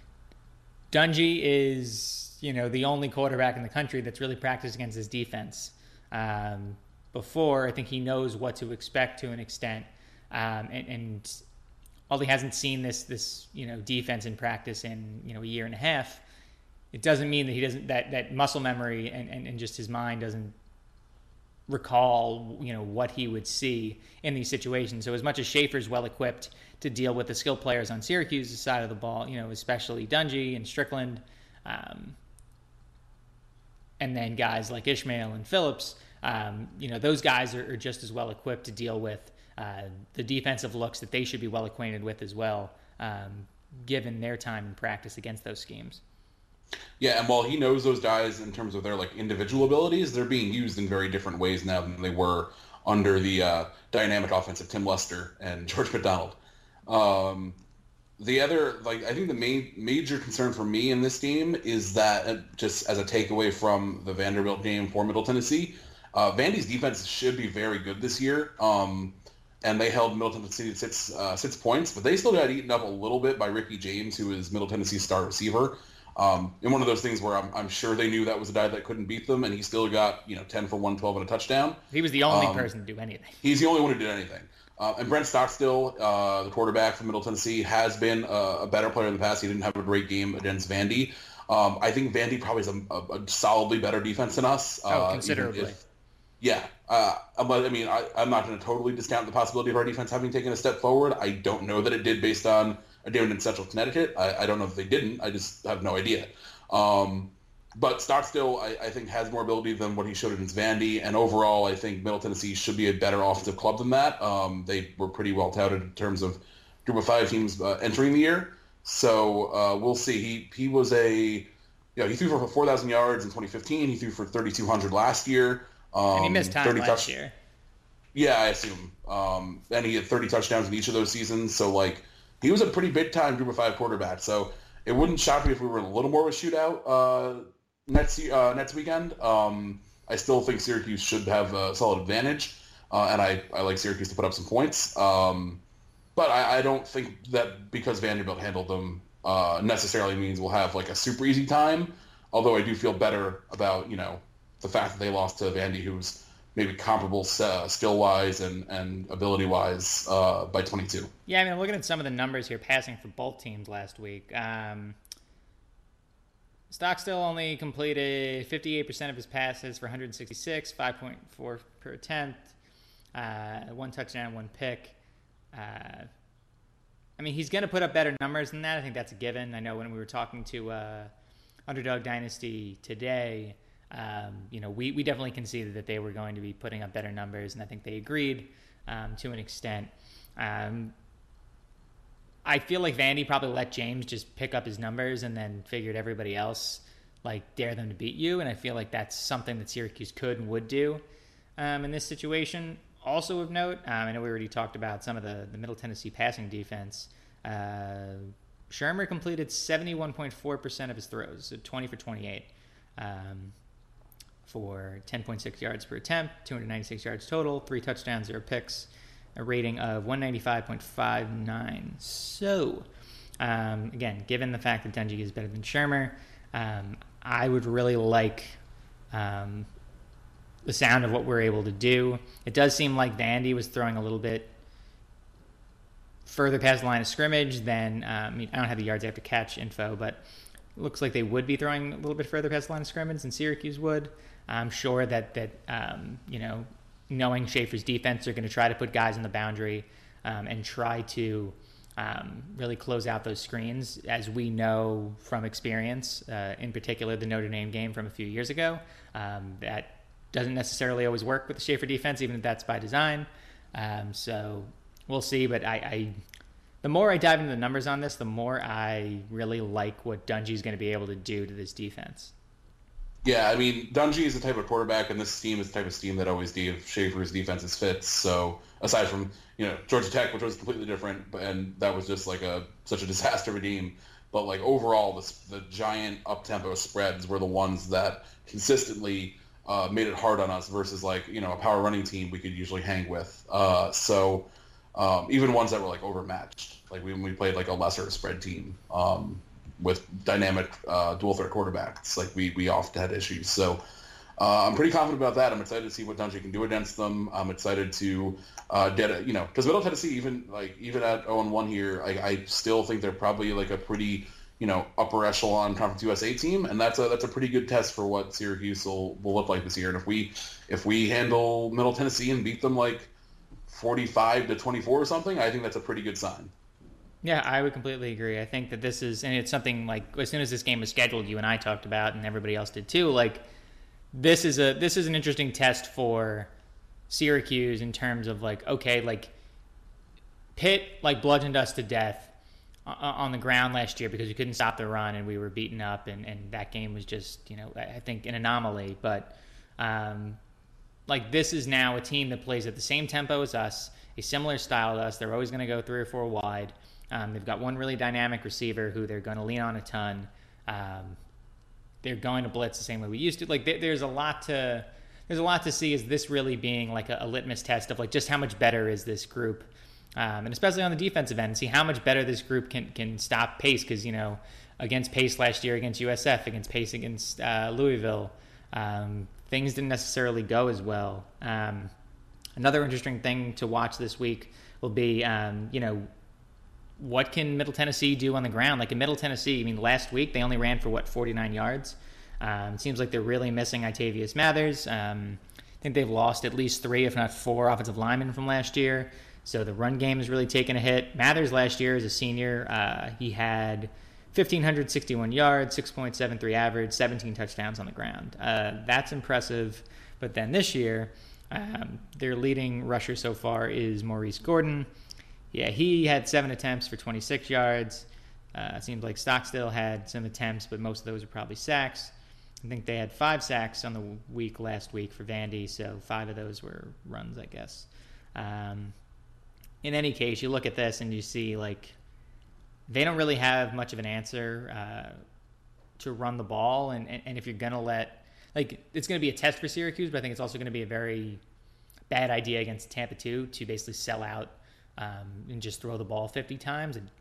Dungy is, you know, the only quarterback in the country that's really practiced against his defense. Um, before, I think he knows what to expect to an extent. Um, and, and although he hasn't seen this, this, you know, defense in practice in, you know, a year and a half, it doesn't mean that he doesn't, that, that muscle memory and, and, and just his mind doesn't recall, you know, what he would see in these situations. So as much as Schaefer's well equipped to deal with the skilled players on Syracuse's side of the ball, you know, especially Dungy and Strickland, um, and then guys like Ishmael and Phillips, um, you know, those guys are, are just as well equipped to deal with uh, the defensive looks that they should be well acquainted with as well, um, given their time in practice against those schemes. Yeah, and while he knows those guys in terms of their like individual abilities, they're being used in very different ways now than they were under the uh, dynamic offense of Tim Lester and George McDonald. Um, the other, like, I think the main major concern for me in this game is that, uh, just as a takeaway from the Vanderbilt game for Middle Tennessee, uh, Vandy's defense should be very good this year. Um, and they held Middle Tennessee to six, uh, six points, but they still got eaten up a little bit by Ricky James, who is Middle Tennessee's star receiver. Um, and one of those things where I'm, I'm sure they knew that was a guy that couldn't beat them, and he still got, you know, ten for one twelve and a touchdown. He was the only um, person to do anything. He's the only one who did anything. Uh, and Brent Stockstill, uh, the quarterback from Middle Tennessee, has been a, a better player in the past. He didn't have a great game against Vandy. Um, I think Vandy probably is a, a, a solidly better defense than us. Oh, uh, considerably. If, yeah. Uh, but, I mean, I, I'm not going to totally discount the possibility of our defense having taken a step forward. I don't know that it did based on a game in Central Connecticut. I, I don't know if they didn't. I just have no idea. Um, but Stockstill, I, I think, has more ability than what he showed against Vandy. And overall, I think Middle Tennessee should be a better offensive club than that. Um, they were pretty well touted in terms of group of five teams uh, entering the year. So uh, we'll see. He he was a, you know, he threw for four thousand yards in twenty fifteen. He threw for thirty-two hundred last year. Um, and he missed time last touch- year. Yeah, I assume. Um, and he had thirty touchdowns in each of those seasons. So, like, he was a pretty big-time group of five quarterback. So it wouldn't shock me if we were in a little more of a shootout uh, next uh, next weekend. Um, I still think Syracuse should have a solid advantage, uh, and I, I like Syracuse to put up some points. Um, but I, I don't think that because Vanderbilt handled them uh, necessarily means we'll have like a super easy time. Although I do feel better about, you know, the fact that they lost to Vandy, who's maybe comparable uh, skill-wise and, and ability-wise uh, by twenty-two. Yeah, I mean, looking at some of the numbers here, passing for both teams last week. Um, Stockstill only completed fifty-eight percent of his passes for one hundred sixty-six, five point four per attempt, uh, one touchdown, one pick. Uh, I mean, he's going to put up better numbers than that. I think that's a given. I know when we were talking to uh, Underdog Dynasty today, um, you know, we, we definitely conceded that they were going to be putting up better numbers, and I think they agreed um, to an extent. Um, I feel like Vandy probably let James just pick up his numbers and then figured everybody else, like, dare them to beat you, and I feel like that's something that Syracuse could and would do um, in this situation. Also of note, um, I know we already talked about some of the, the Middle Tennessee passing defense. Uh, Shermer completed seventy-one point four percent of his throws, so twenty for twenty-eight, um, for ten point six yards per attempt, two hundred ninety-six yards total, three touchdowns, zero picks, a rating of one ninety-five point five nine. So, um, again, given the fact that Dungey is better than Shermer, um, I would really like um, the sound of what we're able to do. It does seem like Vandy was throwing a little bit further past the line of scrimmage than, um, I mean, I don't have the yards after catch info, but it looks like they would be throwing a little bit further past the line of scrimmage than Syracuse would. I'm sure that, that um, you know, knowing Schaefer's defense, they're going to try to put guys on the boundary um, and try to um, really close out those screens. As we know from experience, uh, in particular the Notre Dame game from a few years ago, um, that doesn't necessarily always work with the Schaefer defense, even if that's by design. Um, so we'll see. But I, I, the more I dive into the numbers on this, the more I really like what Dungey's going to be able to do to this defense. Yeah, I mean, Dungey is the type of quarterback, and this team is the type of team that always gave Schaefer's defenses fits. So aside from, you know, Georgia Tech, which was completely different, and that was just like a such a disaster of a team. But like overall, the, the giant up-tempo spreads were the ones that consistently uh, made it hard on us versus like, you know, a power running team we could usually hang with. Uh, so um, even ones that were like overmatched, like when we played like a lesser spread team. Um, with dynamic uh, dual threat quarterbacks. Like we, we often had issues. So uh, I'm pretty confident about that. I'm excited to see what Dungey can do against them. I'm excited to uh, get a, you know, because Middle Tennessee, even like even at oh and one here, I, I still think they're probably like a pretty, you know, upper echelon Conference U S A team, and that's a that's a pretty good test for what Syracuse will, will look like this year. And if we if we handle Middle Tennessee and beat them like forty-five to twenty-four or something, I think that's a pretty good sign. Yeah, I would completely agree. I think that this is, and it's something like as soon as this game was scheduled, you and I talked about, and everybody else did too. Like this is a this is an interesting test for Syracuse in terms of like, okay, like Pitt like bludgeoned us to death on the ground last year because we couldn't stop the run and we were beaten up, and, and that game was just, you know, I think an anomaly. But um, like this is now a team that plays at the same tempo as us, a similar style to us. They're always going to go three or four wide. Um, they've got one really dynamic receiver who they're going to lean on a ton. Um, they're going to blitz the same way we used to. Like there, there's a lot to there's a lot to see. Is this really being like a, a litmus test of like just how much better is this group, um, and especially on the defensive end, see how much better this group can can stop Pace, because you know against Pace last year, against U S F, against Pace against uh, Louisville, um, things didn't necessarily go as well. Um, another interesting thing to watch this week will be um, you know. what can Middle Tennessee do on the ground? Like in Middle Tennessee, I mean, last week they only ran for, what, forty-nine yards? Um, it seems like they're really missing Itavius Mathers. Um, I think they've lost at least three, if not four, offensive linemen from last year. So the run game has really taken a hit. Mathers last year as a senior, uh, he had one thousand five hundred sixty-one yards, six point seven three average, seventeen touchdowns on the ground. Uh, that's impressive. But then this year, um, their leading rusher so far is Maurice Gordon. Yeah, he had seven attempts for twenty-six yards. Uh, it seems like Stockstill had some attempts, but most of those are probably sacks. I think they had five sacks on the week last week for Vandy, so five of those were runs, I guess. Um, in any case, you look at this and you see, like, they don't really have much of an answer uh, to run the ball. And, and, and if you're going to let, like, it's going to be a test for Syracuse, but I think it's also going to be a very bad idea against Tampa two to basically sell out um, and just throw the ball fifty times. And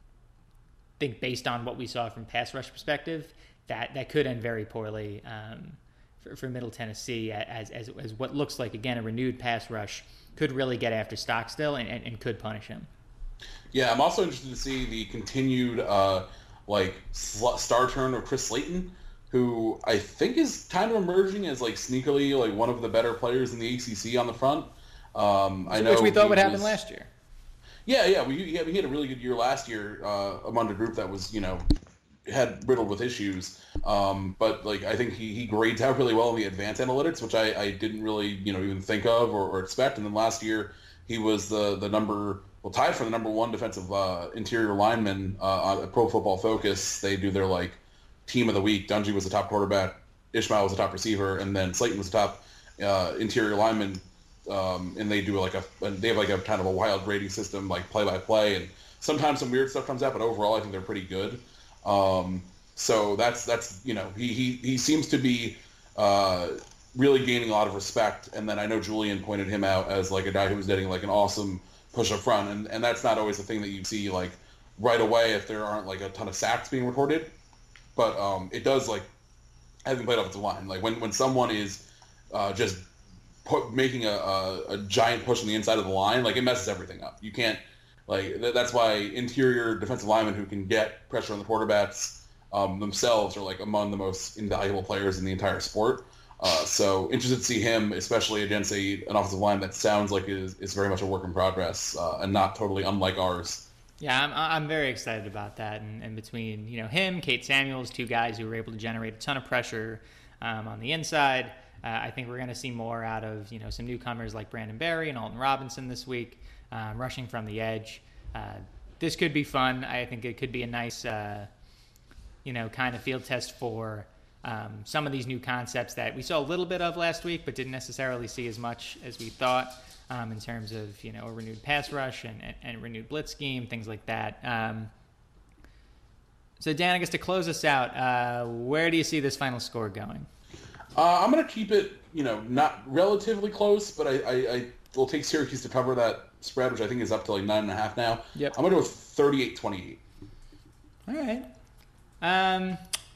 I think based on what we saw from pass rush perspective, that, that could end very poorly um, for, for Middle Tennessee as, as, as what looks like, again, a renewed pass rush could really get after Stockstill and, and, and could punish him. Yeah, I'm also interested to see the continued, uh, like, star turn of Chris Slayton, who I think is kind of emerging as, like, sneakily, like, one of the better players in the A C C on the front. Um, I know Which we thought would was, happen last year. Yeah, yeah, we, yeah, we had a really good year last year uh, among a group that was, you know, had riddled with issues. Um, but, like, I think he, he grades out really well in the advanced analytics, which I, I didn't really, you know, even think of or, or expect. And then last year, he was the, the number, well, tied for the number one defensive uh, interior lineman uh, on Pro Football Focus. They do their, like, team of the week. Dungy was the top quarterback, Ishmael was the top receiver, and then Slayton was the top uh, interior lineman. Um, and they do like a, they have like a kind of a wild grading system, like play by play, and sometimes some weird stuff comes out, but overall I think they're pretty good. Um, so that's that's you know he he he seems to be uh, really gaining a lot of respect. And then I know Julian pointed him out as like a guy who was getting like an awesome push up front, and and that's not always the thing that you see like right away if there aren't like a ton of sacks being recorded, but um, it does, like, having played offensive line, like when when someone is uh, just Put, making a, a, a giant push on the inside of the line, like, it messes everything up. You can't, like, th- that's why interior defensive linemen who can get pressure on the quarterbacks um, themselves are, like, among the most invaluable players in the entire sport. Uh, so interested to see him, especially against a an offensive line that sounds like is is very much a work in progress uh, and not totally unlike ours. Yeah, I'm I'm very excited about that. And, and between, you know, him, Kate Samuels, two guys who were able to generate a ton of pressure um, on the inside. Uh, I think we're going to see more out of, you know, some newcomers like Brandon Berry and Alton Robinson this week, um, rushing from the edge. Uh, this could be fun. I think it could be a nice, uh, you know, kind of field test for um, some of these new concepts that we saw a little bit of last week, but didn't necessarily see as much as we thought um, in terms of, you know, a renewed pass rush and, and, and renewed blitz scheme, things like that. Um, so, Dan, I guess to close us out, uh, where do you see this final score going? Uh, I'm going to keep it, you know, not relatively close, but I, I, I will take Syracuse to cover that spread, which I think is up to like nine and a half now. Yep. I'm going to go with thirty-eight twenty-eight. All right. Um,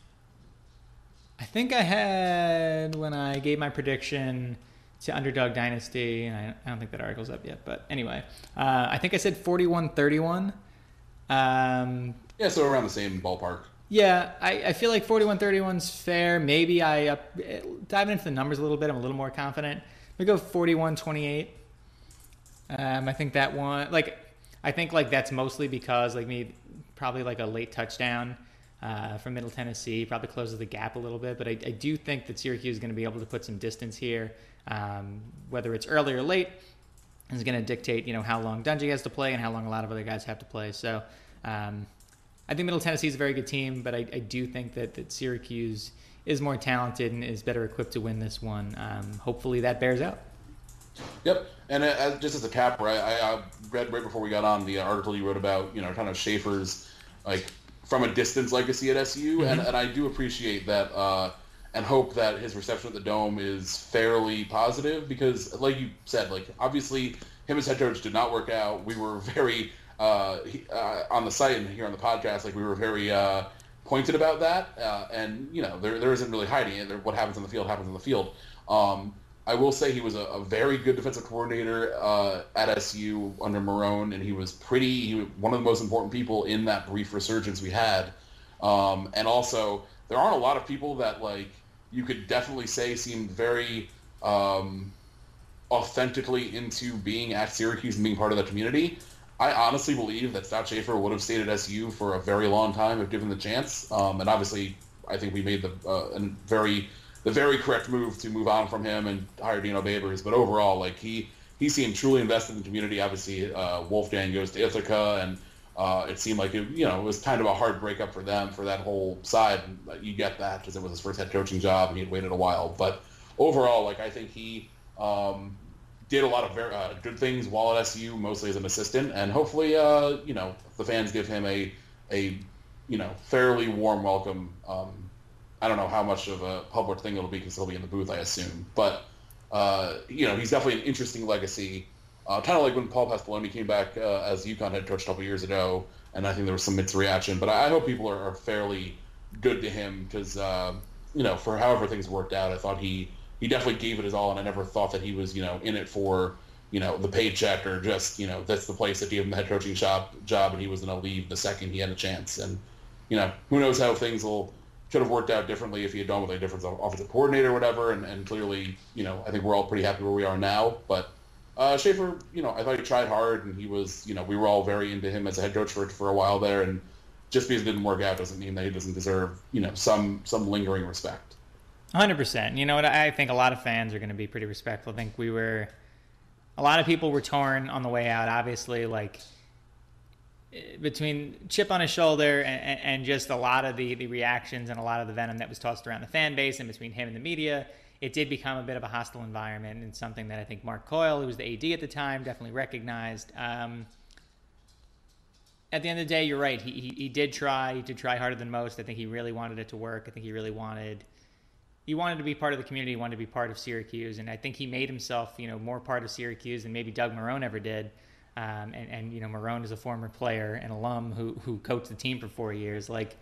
I think I had, when I gave my prediction to Underdog Dynasty, and I, I don't think that article's up yet, but anyway, uh, I think I said forty-one thirty-one. Um, yeah, so around the same ballpark. Yeah, I, I feel like forty-one thirty-one's fair. Maybe I up, diving into the numbers a little bit, I'm a little more confident. We go forty-one twenty-eight. Um, I think that one, like, I think like that's mostly because like maybe probably like a late touchdown uh, from Middle Tennessee probably closes the gap a little bit. But I, I do think that Syracuse is going to be able to put some distance here, um, whether it's early or late, is going to dictate, you know, how long Dungy has to play and how long a lot of other guys have to play. So. Um, I think Middle Tennessee is a very good team, but I, I do think that, that Syracuse is more talented and is better equipped to win this one. Um, hopefully that bears out. Yep, and uh, just as a capper, I, I read right before we got on the article you wrote about, you know, kind of Schaefer's, like, from a distance legacy at S U, mm-hmm. and, and I do appreciate that uh, and hope that his reception at the Dome is fairly positive because, like you said, like, obviously him as head coach did not work out. We were very... Uh, he, uh, on the site and here on the podcast, like we were very uh, pointed about that, uh, and you know there there isn't really hiding it. There, what happens on the field happens on the field. Um, I will say he was a, a very good defensive coordinator uh, at S U under Marrone, and he was pretty he was one of the most important people in that brief resurgence we had. Um, and also, there aren't a lot of people that like you could definitely say seemed very um, authentically into being at Syracuse and being part of the community. I honestly believe that Scott Schaefer would have stayed at S U for a very long time if given the chance. Um, and obviously, I think we made the uh, a very the very correct move to move on from him and hire Dino Babers. But overall, like he he seemed truly invested in the community. Obviously, uh, Wolfgang goes to Ithaca, and uh, it seemed like it, you know it was kind of a hard breakup for them for that whole side. And you get that because it was his first head coaching job and he had waited a while. But overall, like I think he. Um, did a lot of very uh, good things while at S U, mostly as an assistant, and hopefully, uh, you know, the fans give him a, a, you know, fairly warm welcome. Um, I don't know how much of a public thing it'll be because he'll be in the booth, I assume, but uh, you know, he's definitely an interesting legacy. Uh, kind of like when Paul Pasqualoni came back uh, as UConn head coach a couple years ago, and I think there was some mixed reaction, but I, I hope people are, are fairly good to him because, uh, you know, for however things worked out, I thought he. He definitely gave it his all, and I never thought that he was, you know, in it for, you know, the paycheck or just, you know, that's the place that gave him the head coaching job, job, and he was going to leave the second he had a chance. And, you know, who knows how things will should have worked out differently if he had gone with a different offensive coordinator or whatever. And, and clearly, you know, I think we're all pretty happy where we are now. But uh, Schaefer, you know, I thought he tried hard, and he was, you know, we were all very into him as a head coach for for a while there. And just because it didn't work out doesn't mean that he doesn't deserve, you know, some some lingering respect. one hundred percent. You know what? I think a lot of fans are going to be pretty respectful. I think we were, a lot of people were torn on the way out, obviously, like between chip on his shoulder and, and just a lot of the, the reactions and a lot of the venom that was tossed around the fan base and between him and the media. It did become a bit of a hostile environment, and something that I think Mark Coyle, who was the A D at the time, definitely recognized. Um, at the end of the day, you're right. He, he, he did try. He did try harder than most. I think he really wanted it to work. I think he really wanted... He wanted to be part of the community. He wanted to be part of Syracuse, and I think he made himself, you know, more part of Syracuse than maybe Doug Marrone ever did. Um, and, and you know, Marrone is a former player and alum who who coached the team for four years. Like,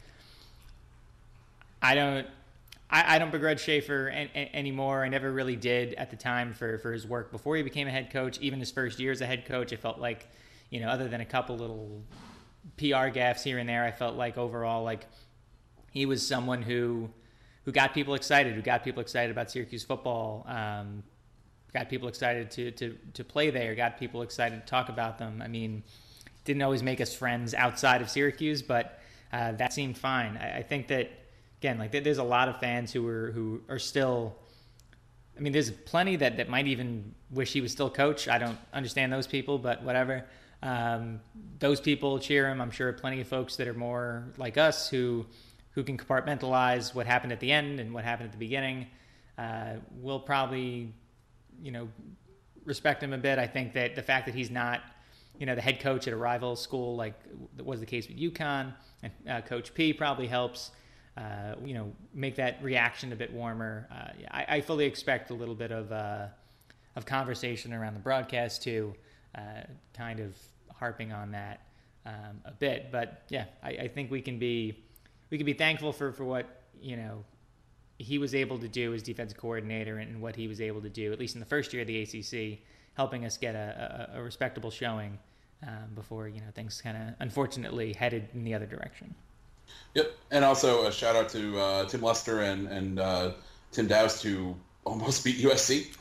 I don't, I, I don't begrudge Schaefer an, an, anymore. I never really did at the time for for his work before he became a head coach. Even his first year as a head coach, I felt like, you know, other than a couple little P R gaffes here and there, I felt like overall, like he was someone who. who got people excited, who got people excited about Syracuse football, um, got people excited to, to, to play there, got people excited to talk about them. I mean, didn't always make us friends outside of Syracuse, but uh, that seemed fine. I, I think that, again, like there's a lot of fans who are who are still, I mean, there's plenty that, that might even wish he was still coach. I don't understand those people, but whatever. Um, those people cheer him. I'm sure plenty of folks that are more like us who who can compartmentalize what happened at the end and what happened at the beginning, uh, will probably, you know, respect him a bit. I think that the fact that he's not, you know, the head coach at a rival school like was the case with UConn, and uh, Coach P probably helps, uh, you know, make that reaction a bit warmer. Uh, I, I fully expect a little bit of uh, of conversation around the broadcast too, uh, kind of harping on that um, a bit. But yeah, I, I think we can be. We can be thankful for, for what, you know, he was able to do as defensive coordinator and what he was able to do, at least in the first year of the A C C, helping us get a, a, a respectable showing um, before, you know, things kind of unfortunately headed in the other direction. Yep. And also a shout out to uh, Tim Lester and, and uh, Tim Doust, who almost beat U S C.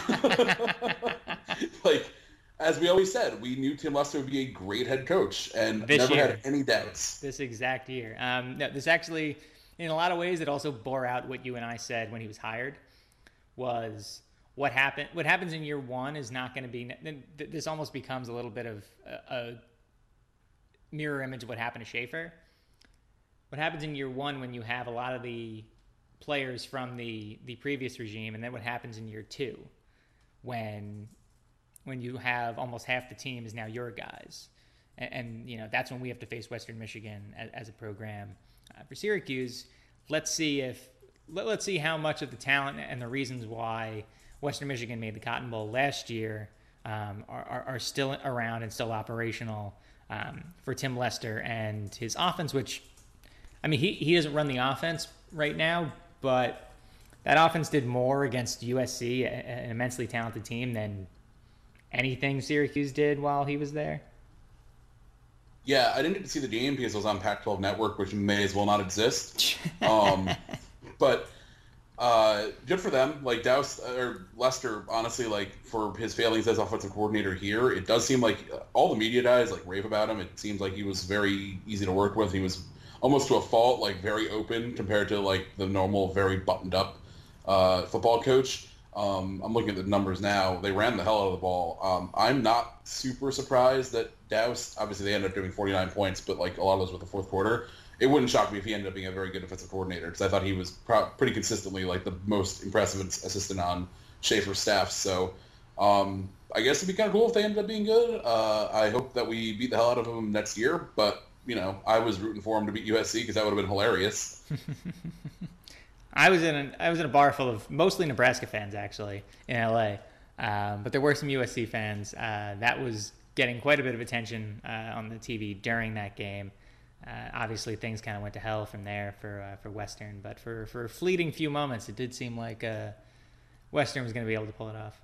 Like, as we always said, we knew Tim Lester would be a great head coach, and this never year, had any doubts. This exact year. Um, no, this actually, in a lot of ways, it also bore out what you and I said when he was hired, was what happened. What happens in year one is not going to be. This almost becomes a little bit of a, a mirror image of what happened to Schaefer. What happens in year one when you have a lot of the players from the, the previous regime, and then what happens in year two when... when you have almost half the team is now your guys. And, and you know, that's when we have to face Western Michigan as, as a program. Uh, for Syracuse, let's see if, let, let's see how much of the talent and the reasons why Western Michigan made the Cotton Bowl last year um, are, are, are still around and still operational um, for Tim Lester and his offense, which, I mean, he, he doesn't run the offense right now, but that offense did more against U S C, an immensely talented team, than anything Syracuse did while he was there. Yeah, I didn't get to see the game because it was on Pac twelve Network, which may as well not exist. Um, but Uh, good for them. Like Douse or Lester, honestly, like for his failings as offensive coordinator here, it does seem like all the media guys like rave about him. It seems like he was very easy to work with. He was almost to a fault, like very open compared to like the normal, very buttoned up uh, football coach. Um, I'm looking at the numbers now. They ran the hell out of the ball. Um, I'm not super surprised that Douse. Obviously, they ended up doing forty-nine points, but like a lot of those were the fourth quarter. It wouldn't shock me if he ended up being a very good defensive coordinator because I thought he was pro- pretty consistently like the most impressive assistant on Schaefer's staff. So um, I guess it'd be kind of cool if they ended up being good. Uh, I hope that we beat the hell out of him next year. But, you know, I was rooting for him to beat U S C because that would have been hilarious. I was in a, I was in a bar full of mostly Nebraska fans, actually, in L A. Um, but there were some U S C fans. Uh, that was getting quite a bit of attention uh, on the T V during that game. Uh, obviously, things kind of went to hell from there for uh, for Western, but for, for a fleeting few moments, it did seem like uh, Western was going to be able to pull it off.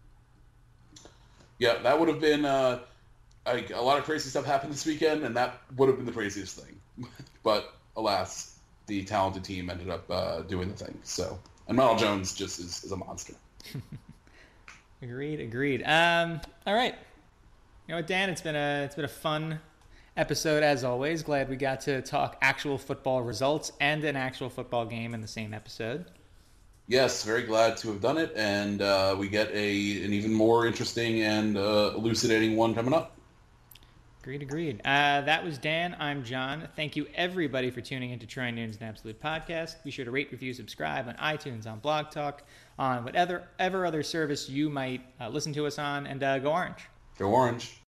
Yeah, that would have been uh, like a lot of crazy stuff happened this weekend, and that would have been the craziest thing. But alas, the talented team ended up uh, doing the thing. So, and Ronald Jones just is, is a monster. Agreed, agreed. Um, all right, you know what, Dan? It's been a it's been a fun episode as always. Glad we got to talk actual football results and an actual football game in the same episode. Yes, very glad to have done it, and uh, we get a an even more interesting and uh, elucidating one coming up. Agreed, agreed. Uh, that was Dan. I'm John. Thank you, everybody, for tuning into Troy Nunes and Absolute Podcast. Be sure to rate, review, subscribe on iTunes, on Blog Talk, on whatever ever other service you might uh, listen to us on, and uh, go Orange. Go Orange.